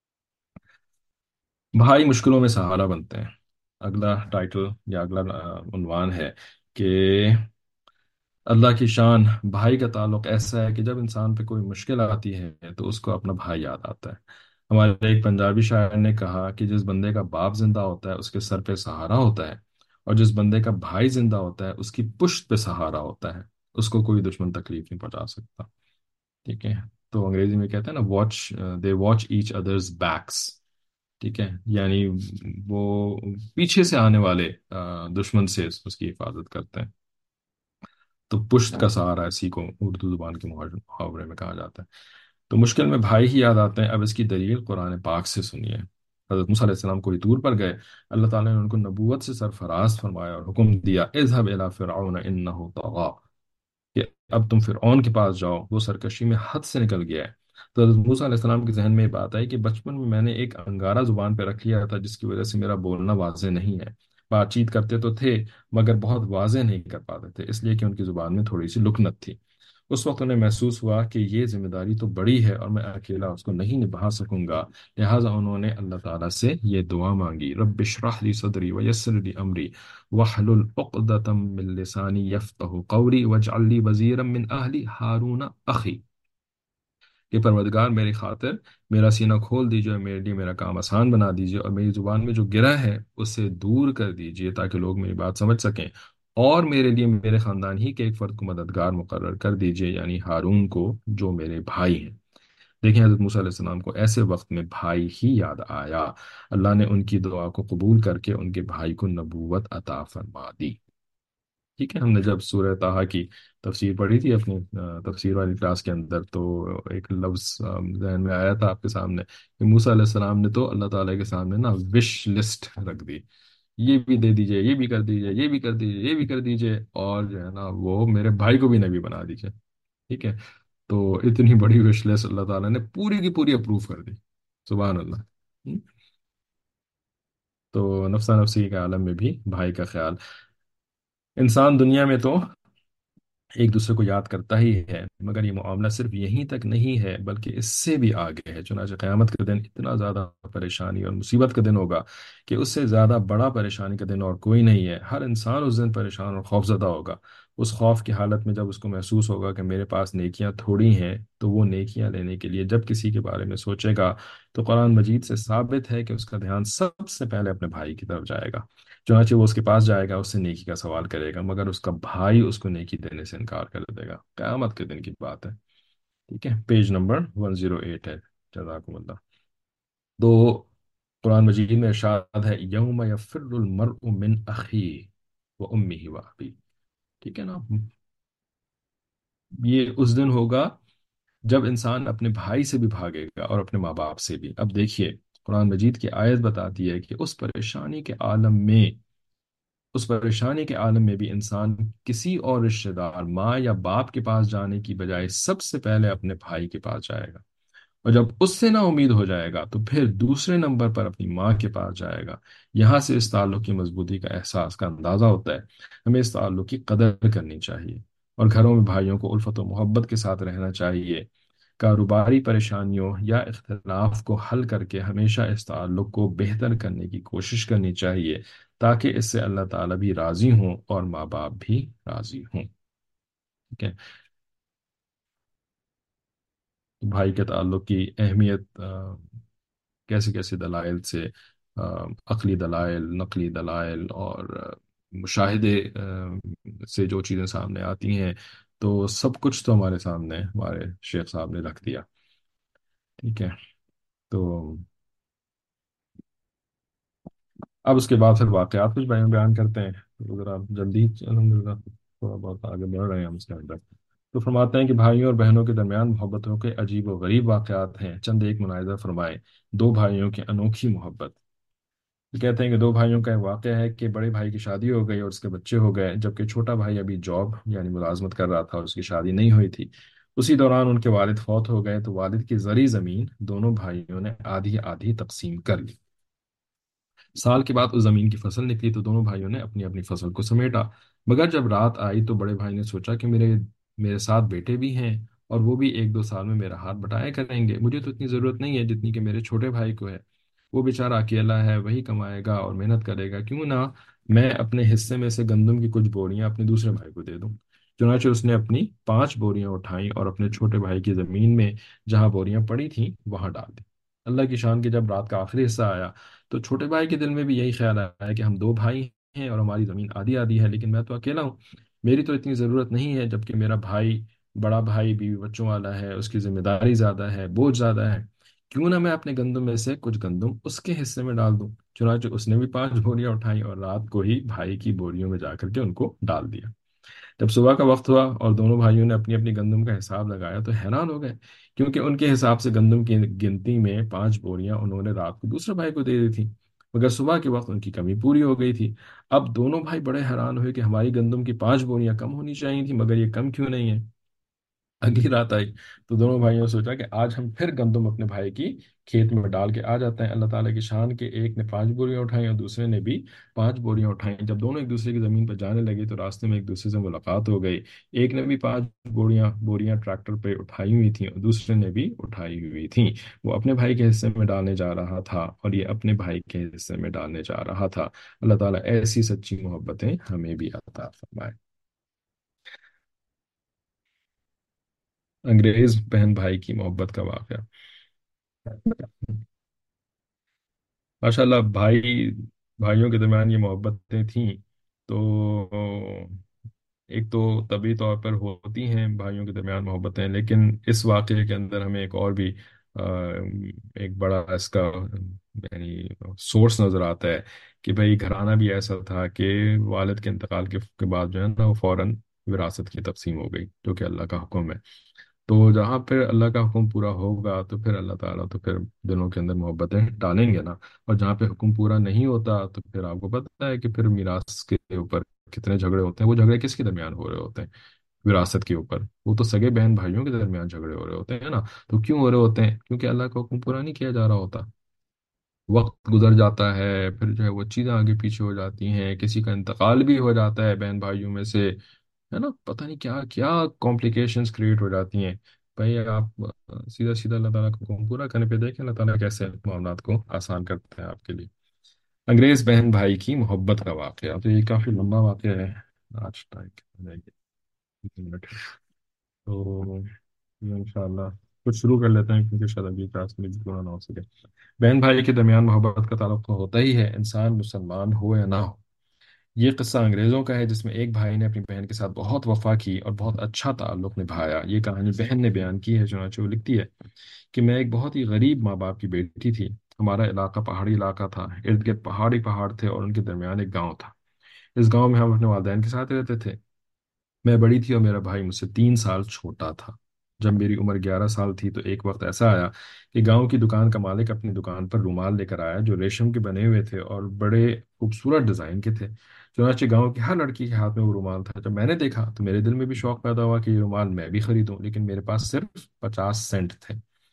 بھائی مشکلوں میں سہارا بنتے ہیں. اگلا ٹائٹل یا اگلا آ، عنوان ہے کہ اللہ کی شان. بھائی کا تعلق ایسا ہے کہ جب انسان پہ کوئی مشکل آتی ہے تو اس کو اپنا بھائی یاد آتا ہے. ہمارے ایک پنجابی شاعر نے کہا کہ جس بندے کا باپ زندہ ہوتا ہے اس کے سر پہ سہارا ہوتا ہے، اور جس بندے کا بھائی زندہ ہوتا ہے اس کی پشت پہ سہارا ہوتا ہے. اس کو کوئی دشمن تکلیف نہیں پہنچا سکتا. ٹھیک ہے، تو انگریزی میں کہتے ہیں نا watch they watch each others backs. ٹھیک ہے، یعنی وہ پیچھے سے آنے والے آ، دشمن سے اس کی حفاظت کرتے ہیں. تو پشت کا سہارا اسی کو اردو زبان کے محاورے میں کہا جاتا ہے. تو مشکل میں بھائی ہی یاد آتے ہیں. اب اس کی دلیل قرآن پاک سے سنیے. حضرت موسیٰ علیہ السلام کوئی طور پر گئے، اللہ تعالیٰ نے ان کو نبوت سے سرفراز فرمایا اور حکم دیا اذهب الى فرعون انه طغى، کہ اب تم فرعون کے پاس جاؤ، وہ سرکشی میں حد سے نکل گیا ہے. تو حضرت موسیٰ علیہ السلام کے ذہن میں یہ بات آئی کہ بچپن میں میں نے ایک انگارہ زبان پہ رکھ لیا تھا جس کی وجہ سے میرا بولنا واضح نہیں ہے. بات چیت کرتے تو تھے مگر بہت واضح نہیں کر پاتے تھے، اس لیے کہ ان کی زبان میں تھوڑی سی لکنت تھی. اس وقت انہیں محسوس ہوا کہ یہ ذمہ داری تو بڑی ہے اور میں اکیلا اس کو نہیں نبھا سکوں گا. لہٰذا انہوں نے اللہ تعالیٰ سے یہ دعا مانگی، رب اشرح لی صدری ویسر لی امری وحلل عقدۃ من لسانی یفقہوا قولی واجعل لی وزیرا من اہلی ہارون اخی. کہ پروردگار میری خاطر میرا سینہ کھول دیجیے اور میرے لیے میرا کام آسان بنا دیجیے، اور میری زبان میں جو گرہ ہے اسے دور کر دیجیے تاکہ لوگ میری بات سمجھ سکیں. اور میرے لیے میرے خاندان ہی کے ایک فرد کو مددگار مقرر کر دیجیے، یعنی ہارون کو جو میرے بھائی ہیں. دیکھیں حضرت موسیٰ علیہ السلام کو ایسے وقت میں بھائی ہی یاد آیا. اللہ نے ان کی دعا کو قبول کر کے ان کے بھائی کو نبوت عطا فرما دی. ٹھیک ہے، ہم نے جب سورہ طٰہٰ کی تفسیر پڑھی تھی اپنی آ، تفسیر والی کلاس کے اندر، تو ایک لفظ آ، ذہن میں آیا تھا آپ کے سامنے کہ موسیٰ علیہ السلام نے تو اللہ تعالیٰ کے سامنے نا وش لسٹ رکھ دی. یہ بھی دے دیجئے، یہ بھی کر دیجئے، یہ بھی کر دیجئے، یہ بھی کر دیجئے، اور جو ہے نا وہ میرے بھائی کو بھی نبی بنا دیجئے. ٹھیک ہے، تو اتنی بڑی وش لسٹ اللہ تعالیٰ نے پوری کی پوری اپروو کر دی. سبحان اللہ. ہم؟ تو نفسا نفسی کے عالم میں بھی بھائی کا خیال. انسان دنیا میں تو ایک دوسرے کو یاد کرتا ہی ہے، مگر یہ معاملہ صرف یہیں تک نہیں ہے بلکہ اس سے بھی آگے ہے. چنانچہ قیامت کا دن اتنا زیادہ پریشانی اور مصیبت کا دن ہوگا کہ اس سے زیادہ بڑا پریشانی کا دن اور کوئی نہیں ہے. ہر انسان اس دن پریشان اور خوفزدہ ہوگا. اس خوف کی حالت میں جب اس کو محسوس ہوگا کہ میرے پاس نیکیاں تھوڑی ہیں، تو وہ نیکیاں لینے کے لیے جب کسی کے بارے میں سوچے گا تو قرآن مجید سے ثابت ہے کہ اس کا دھیان سب سے پہلے اپنے بھائی کی طرف جائے گا. چنانچہ وہ اس کے پاس جائے گا، اس سے نیکی کا سوال کرے گا، مگر اس کا بھائی اس کو نیکی دینے سے انکار کر دے گا. قیامت کے دن کی بات ہے. ٹھیک ہے، پیج نمبر ایک سو آٹھ ہے. جزاکم اللہ. تو قرآن مجید میں ارشاد ہے یوم یفر المرء من اخیہ و امہ و ابیہ. ٹھیک ہے نا، یہ اس دن ہوگا جب انسان اپنے بھائی سے بھی بھاگے گا اور اپنے ماں باپ سے بھی، اب دیکھیے قرآن مجید کی آیت بتاتی ہے کہ اس پریشانی کے عالم میں اس پریشانی کے عالم میں بھی انسان کسی اور رشتہ دار ماں یا باپ کے پاس جانے کی بجائے سب سے پہلے اپنے بھائی کے پاس جائے گا، اور جب اس سے نا امید ہو جائے گا تو پھر دوسرے نمبر پر اپنی ماں کے پاس جائے گا۔ یہاں سے اس تعلق کی مضبوطی کا احساس کا اندازہ ہوتا ہے۔ ہمیں اس تعلق کی قدر کرنی چاہیے اور گھروں میں بھائیوں کو الفت و محبت کے ساتھ رہنا چاہیے۔ کاروباری پریشانیوں یا اختلاف کو حل کر کے ہمیشہ اس تعلق کو بہتر کرنے کی کوشش کرنی چاہیے، تاکہ اس سے اللہ تعالیٰ بھی راضی ہوں اور ماں باپ بھی راضی ہوں۔ ٹھیک ہے؟ تو بھائی کے تعلق کی اہمیت آ، کیسے کیسے دلائل سے، آ، عقلی دلائل، نقلی دلائل اور آ، مشاہدے آ، سے جو چیزیں سامنے آتی ہیں، تو سب کچھ تو ہمارے سامنے ہمارے شیخ صاحب نے رکھ دیا۔ ٹھیک ہے؟ تو اب اس کے بعد پھر واقعات کچھ بیان بیان کرتے ہیں، تو ذرا جلدی الحمد للہ تھوڑا بہت آگے بڑھ رہے ہیں ہم اس کے اندر۔ تو فرماتے ہیں کہ بھائیوں اور بہنوں کے درمیان محبتوں کے عجیب و غریب واقعات ہیں، چند ایک مناظر فرمائے۔ دو بھائیوں کی انوکھی محبت۔ یہ کہتے ہیں کہ دو بھائیوں کا ایک واقعہ ہے کہ بڑے بھائی کی شادی ہو گئی اور اس کے بچے ہو گئے، جبکہ چھوٹا بھائی ابھی جاب یعنی ملازمت کر رہا تھا اور اس کی شادی نہیں ہوئی تھی۔ اسی دوران ان کے والد فوت ہو گئے، تو والد کی زرعی زمین دونوں بھائیوں نے آدھی آدھی تقسیم کر لی۔ سال کے بعد اس زمین کی فصل نکلی تو دونوں بھائیوں نے اپنی اپنی فصل کو سمیٹا، مگر جب رات آئی تو بڑے بھائی نے سوچا کہ میرے میرے ساتھ بیٹے بھی ہیں اور وہ بھی ایک دو سال میں میرا ہاتھ بٹایا کریں گے، مجھے تو اتنی ضرورت نہیں ہے جتنی کہ میرے چھوٹے بھائی کو ہے۔ وہ بیچارہ اکیلا ہے، وہی کمائے گا اور محنت کرے گا، کیوں نہ میں اپنے حصے میں سے گندم کی کچھ بوریاں اپنے دوسرے بھائی کو دے دوں۔ چنانچہ اس نے اپنی پانچ بوریاں اٹھائیں اور اپنے چھوٹے بھائی کی زمین میں جہاں بوریاں پڑی تھیں وہاں ڈال دی۔ اللہ کی شان کی جب رات کا آخری حصہ آیا تو چھوٹے بھائی کے دل میں بھی یہی خیال آیا کہ ہم دو بھائی ہیں اور ہماری زمین آدھی آدھی ہے، لیکن میں تو اکیلا ہوں، میری تو اتنی ضرورت نہیں ہے، جبکہ میرا بھائی بڑا بھائی بیوی بچوں والا ہے، اس کی ذمہ داری زیادہ ہے، بوجھ زیادہ ہے، کیوں نہ میں اپنے گندم میں سے کچھ گندم اس کے حصے میں ڈال دوں۔ چنانچہ اس نے بھی پانچ بوریاں اٹھائیں اور رات کو ہی بھائی کی بوریوں میں جا کر کے ان کو ڈال دیا۔ جب صبح کا وقت ہوا اور دونوں بھائیوں نے اپنی اپنی گندم کا حساب لگایا تو حیران ہو گئے، کیونکہ ان کے حساب سے گندم کی گنتی میں پانچ بوریاں انہوں نے رات کو دوسرے بھائی کو دے دی تھی، مگر صبح کے وقت ان کی کمی پوری ہو گئی تھی۔ اب دونوں بھائی بڑے حیران ہوئے کہ ہماری گندم کی پانچ بوریاں کم ہونی چاہیے تھی، مگر یہ کم کیوں نہیں ہے۔ اگلی رات آئی تو دونوں بھائیوں نے سوچا کہ آج ہم پھر گندم اپنے بھائی کی کھیت میں ڈال کے آ جاتے ہیں۔ اللہ تعالیٰ کی شان کے ایک نے پانچ بوریاں اٹھائیں اور دوسرے نے بھی پانچ بوریاں اٹھائیں۔ جب دونوں ایک دوسرے کی زمین پر جانے لگے تو راستے میں ایک دوسرے سے ملاقات ہو گئی۔ ایک نے بھی پانچ بوریاں بوریاں ٹریکٹر پہ اٹھائی ہوئی تھیں اور دوسرے نے بھی اٹھائی ہوئی تھیں۔ وہ اپنے بھائی کے حصے میں ڈالنے جا رہا تھا اور یہ اپنے بھائی کے حصے میں ڈالنے جا رہا تھا۔ اللہ تعالیٰ ایسی سچی محبتیں ہمیں بھی عطا فرمائے۔ انگریز بہن بھائی کی محبت کا واقعہ۔ ماشاء اللہ، بھائی بھائیوں کے درمیان یہ محبتیں تھیں تو ایک تو طبی طور پر ہوتی ہیں بھائیوں کے درمیان محبتیں، لیکن اس واقعے کے اندر ہمیں ایک اور بھی آ، ایک بڑا اس کا یعنی سورس نظر آتا ہے کہ بھائی گھرانہ بھی ایسا تھا کہ والد کے انتقال کے کے بعد جو ہے نا وہ فوراً وراثت کی تقسیم ہو گئی، جو کہ اللہ کا حکم ہے۔ تو جہاں پھر اللہ کا حکم پورا ہوگا تو پھر اللہ تعالیٰ تو پھر دلوں کے اندر محبتیں ڈالیں گے نا، اور جہاں پہ حکم پورا نہیں ہوتا تو پھر آپ کو پتہ ہے کہ پھر میراث کے اوپر کتنے جھگڑے ہوتے ہیں۔ وہ جھگڑے کس کے درمیان ہو رہے ہوتے ہیں؟ وراثت کے اوپر، وہ تو سگے بہن بھائیوں کے درمیان جھگڑے ہو رہے ہوتے ہیں نا۔ تو کیوں ہو رہے ہوتے ہیں؟ کیونکہ اللہ کا حکم پورا نہیں کیا جا رہا ہوتا، وقت گزر جاتا ہے، پھر جو ہے وہ چیزیں آگے پیچھے ہو جاتی ہیں، کسی کا انتقال بھی ہو جاتا ہے بہن بھائیوں میں سے، ہے نا، پتہ نہیں کیا کیا کمپلیکیشنز کریٹ ہو جاتی ہیں۔ بھائی آپ آ، سیدھا سیدھا اللہ تعالیٰ کو حکم پورا کرنے پہ دیکھیں اللہ تعالیٰ کیسے معاملات کو آسان کرتے ہیں آپ کے لیے۔ انگریز بہن بھائی کی محبت کا واقعہ، تو یہ کافی لمبا واقعہ ہے، آج ٹائم منٹ ہے، تو ان شاء اللہ کچھ شروع کر لیتے ہیں کیونکہ شاید ابھی کلاس میں بھی پورا نہ ہو سکے۔ بہن بھائی کے درمیان محبت کا تعلق تو ہوتا ہی ہے، انسان مسلمان ہو یا نہ ہو۔ یہ قصہ انگریزوں کا ہے جس میں ایک بھائی نے اپنی بہن کے ساتھ بہت وفا کی اور بہت اچھا تعلق نبھایا۔ یہ کہانی بہن نے بیان کی ہے، چنانچہ وہ لکھتی ہے کہ میں ایک بہت ہی غریب ماں باپ کی بیٹی تھی۔ ہمارا علاقہ پہاڑی علاقہ تھا، ارد گرد پہاڑی پہاڑ تھے اور ان کے درمیان ایک گاؤں تھا۔ اس گاؤں میں ہم اپنے والدین کے ساتھ رہتے تھے۔ میں بڑی تھی اور میرا بھائی مجھ سے تین سال چھوٹا تھا۔ जब मेरी उम्र ग्यारह साल थी तो एक वक्त ऐसा आया कि गांव की दुकान का मालिक अपनी दुकान पर रूमाल लेकर आया जो रेशम के बने हुए थे और बड़े खूबसूरत डिजाइन के थे। चुनांचे गांव की हर लड़की के हाथ में वो रूमाल था। जब मैंने देखा तो मेरे दिल में भी शौक पैदा हुआ कि ये रूमाल मैं भी खरीदूं, लेकिन मेरे पास सिर्फ पचास सेंट थे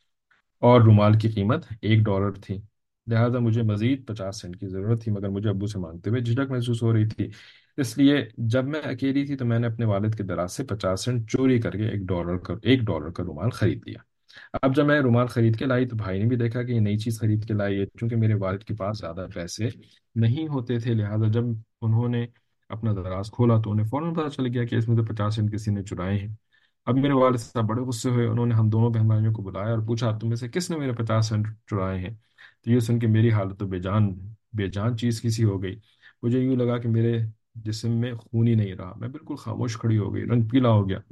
और रुमाल की कीमत एक डॉलर थी। लिहाजा मुझे मजीद पचास सेंट की ज़रूरत थी, मगर मुझे अब्बू से मांगते हुए झिझक महसूस हो रही थी। इसलिए जब मैं अकेली थी तो मैंने अपने वालिद के दराज से पचास सेंट चोरी करके एक डॉलर का एक डॉलर का रुमाल खरीद लिया। अब जब मैं रुमाल खरीद के लाई तो भाई ने भी देखा कि ये नई चीज़ खरीद के लाई है। चूंकि मेरे वालिद के पास ज़्यादा पैसे नहीं होते थे, लिहाजा जब उन्होंने अपना दराज खोला तो उन्हें फौरन पता चल गया कि इसमें तो पचास सेंट किसी ने चुराए हैं। अब मेरे वालिद साहब बड़े गुस्से हुए। उन्होंने हम दोनों बहन भाइयों को बुलाया और पूछा, तुम में से किसने मेरे पचास सेंट चुराए हैं? तो ये सुन के मेरी हालत तो बेजान बेजान चीज किसी हो गई। मुझे यूं लगा कि मेरे जिस्म में खून ही नहीं रहा। मैं बिल्कुल खामोश खड़ी हो गई, रंग पीला हो गया।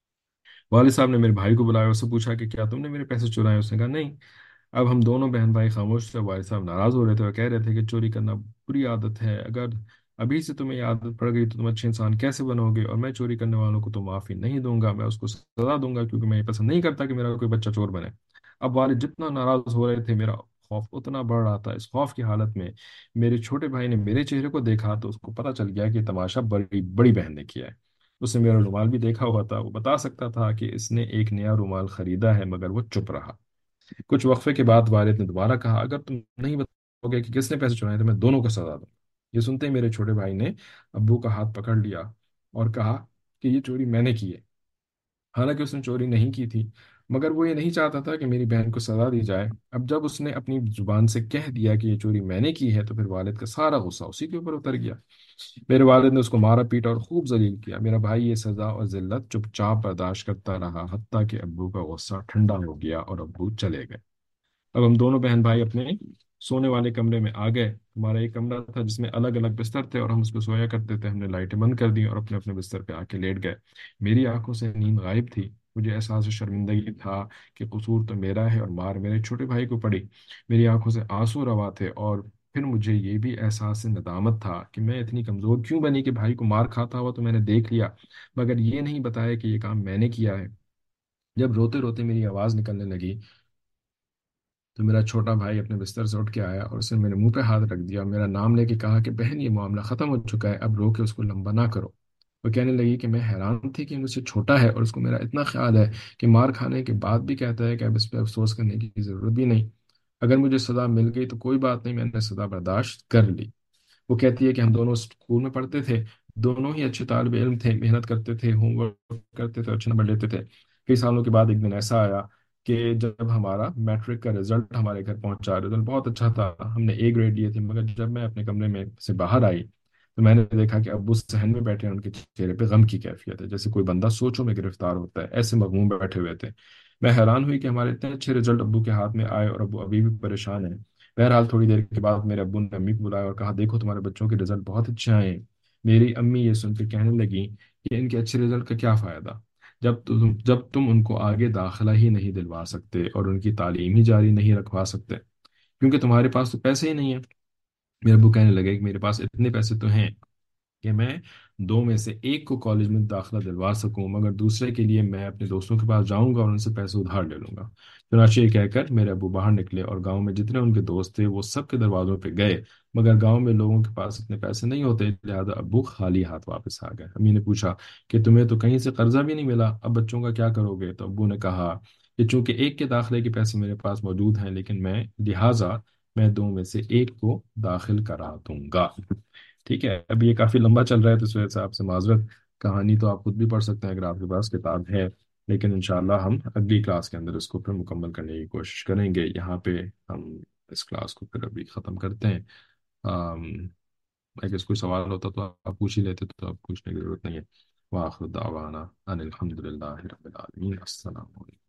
वालिद साहब ने मेरे भाई को बुलाया, उससे पूछा कि क्या तुमने मेरे पैसे चुराए? उसने कहा नहीं। अब हम दोनों बहन भाई खामोश थे। वालिद साहब नाराज हो रहे थे और कह रहे थे कि चोरी करना बुरी आदत है। अगर अभी से तुम्हें ये आदत पड़ गई तो तुम अच्छे इंसान कैसे बनोगे? और मैं चोरी करने वालों को तो माफी नहीं दूंगा, मैं उसको सजा दूंगा, क्योंकि मैं ये पसंद नहीं करता कि मेरा कोई बच्चा चोर बने। अब वालिद जितना नाराज हो रहे थे, मेरा खौफ उतना बढ़ रहा था। इस खौफ की हालत में मेरे छोटे भाई ने मेरे चेहरे को देखा तो उसको पता चल गया कि तमाशा बड़ी बड़ी बहन ने किया है। उसने मेरा रुमाल भी देखा हुआ था। वो बता सकता था कि इसने एक नया रुमाल खरीदा है, मगर वो चुप रहा। कुछ वक्फे के बाद वालिद ने दोबारा कहा, अगर तुम नहीं बताओगे कि किसने पैसे चुराए तो मैं दोनों को सजा दूंगा। ये सुनते ही मेरे छोटे भाई ने अब्बू का हाथ पकड़ लिया और कहा कि ये चोरी मैंने की है। हालांकि उसने चोरी नहीं की थी, मगर वो ये नहीं चाहता था कि मेरी बहन को सजा दी जाए। अब जब उसने अपनी जुबान से कह दिया कि ये चोरी मैंने की है तो फिर वालिद का सारा गुस्सा उसी के ऊपर उतर गया। मेरे वालिद ने उसको मारा पीटा और खूब जलील किया। मेरा भाई ये सजा और जिल्लत चुपचाप बर्दाश्त करता रहा, हत्ता कि अब्बू का गुस्सा ठंडा हो गया और अब्बू चले गए। अब हम दोनों बहन भाई अपने सोने वाले कमरे में आ गए। हमारा एक कमरा था जिसमें अलग अलग बिस्तर थे और हम उस पर सोया करते थे। हमने लाइटें बंद कर दी और अपने अपने बिस्तर पे आके लेट गए। मेरी आंखों से नींद गायब थी। मुझे एहसास शर्मिंदगी था कि कसूर तो मेरा है और मार मेरे छोटे भाई को पड़ी। मेरी आंखों से आंसू रवा थे और फिर मुझे ये भी एहसास नदामत था कि मैं इतनी कमजोर क्यों बनी कि भाई को मार खाता हुआ तो मैंने देख लिया, मगर ये नहीं बताया कि ये काम मैंने किया है। जब रोते रोते मेरी आवाज निकलने लगी तो मेरा छोटा भाई अपने बिस्तर से उठ के आया और उसने मेरे मुंह पे हाथ रख दिया और मेरा नाम लेके कहा कि बहन, ये मामला खत्म हो चुका है, अब रो के उसको लंबा ना करो। वो कहने लगी कि मैं हैरान थी कि मुझसे छोटा है और उसको मेरा इतना ख्याल है कि मार खाने के बाद भी कहता है कि अब इस पर अफसोस करने की जरूरत भी नहीं। अगर मुझे सजा मिल गई तो कोई बात नहीं, मैंने सजा बर्दाश्त कर ली। वो कहती है कि हम दोनों स्कूल में पढ़ते थे, दोनों ही अच्छे तालिब इल्म थे, मेहनत करते थे, होमवर्क करते थे, अच्छे नंबर लेते थे। कई सालों के बाद एक दिन ऐसा आया कि जब हमारा मैट्रिक का रिजल्ट हमारे घर पहुंचा। रिजल्ट बहुत अच्छा था, हमने ए ग्रेड लिए थे, मगर जब मैं अपने कमरे में से बाहर आई तो मैंने देखा कि अब्बू सहन में बैठे हैं। उनके चेहरे पे गम की कैफियत है, जैसे कोई बंदा सोचों में गिरफ्तार होता है, ऐसे मगमूम बैठे हुए थे। मैं हैरान हुई कि हमारे इतने अच्छे रिजल्ट अब्बू के हाथ में आए और अब्बू अभी भी परेशान है। बहरहाल थोड़ी देर के बाद मेरे अब्बू ने अम्मी को बुलाया और कहा, देखो तुम्हारे बच्चों के रिजल्ट बहुत अच्छे आए हैं। मेरी अम्मी ये सुन के कहने लगी कि इनके अच्छे रिजल्ट का क्या फायदा, जब तुम जब तुम उनको आगे दाखिला ही नहीं दिलवा सकते और उनकी तालीम ही जारी नहीं रखवा सकते, क्योंकि तुम्हारे पास तो पैसे ही नहीं है। मेरे अब्बू कहने लगे कि मेरे पास इतने पैसे तो हैं कि मैं दो में से एक को कॉलेज में दाखिला दिलवा सकूं, मगर दूसरे के लिए मैं अपने दोस्तों के पास जाऊंगा और उनसे पैसे उधार ले लूंगा। चुनाचे ये कहकर मेरे अब्बू बाहर निकले और गांव में जितने उनके दोस्त थे वो सब के दरवाजों पे गए, मगर गांव में लोगों के पास इतने पैसे नहीं होते, लिहाजा अब्बू खाली हाथ वापस आ गए। अम्मी ने पूछा कि तुम्हें तो कहीं से कर्जा भी नहीं मिला, अब बच्चों का क्या करोगे? तो अब्बू ने कहा कि चूंकि एक के दाखिले के पैसे मेरे पास मौजूद हैं, लेकिन मैं लिहाजा मैं दो में से एक को दाखिल करा दूंगा। ठीक है, अब ये काफी लंबा चल रहा है तो इस वजह से आपसे माजरत। कहानी तो आप खुद भी पढ़ सकते हैं अगर आपके पास किताब है, लेकिन इंशाल्लाह हम अगली क्लास के अंदर इसको फिर मुकम्मल करने की कोशिश करेंगे। यहाँ पे हम इस क्लास को फिर अभी ख़त्म करते हैं। अम, अगर कोई सवाल होता तो आप पूछ ही लेते, तो आप पूछने की जरूरत नहीं है। वाखिर दावाना अनिल हम्दुलिल्लाहि रब्बिल आलमीन। अस्सलाम वालेकुम।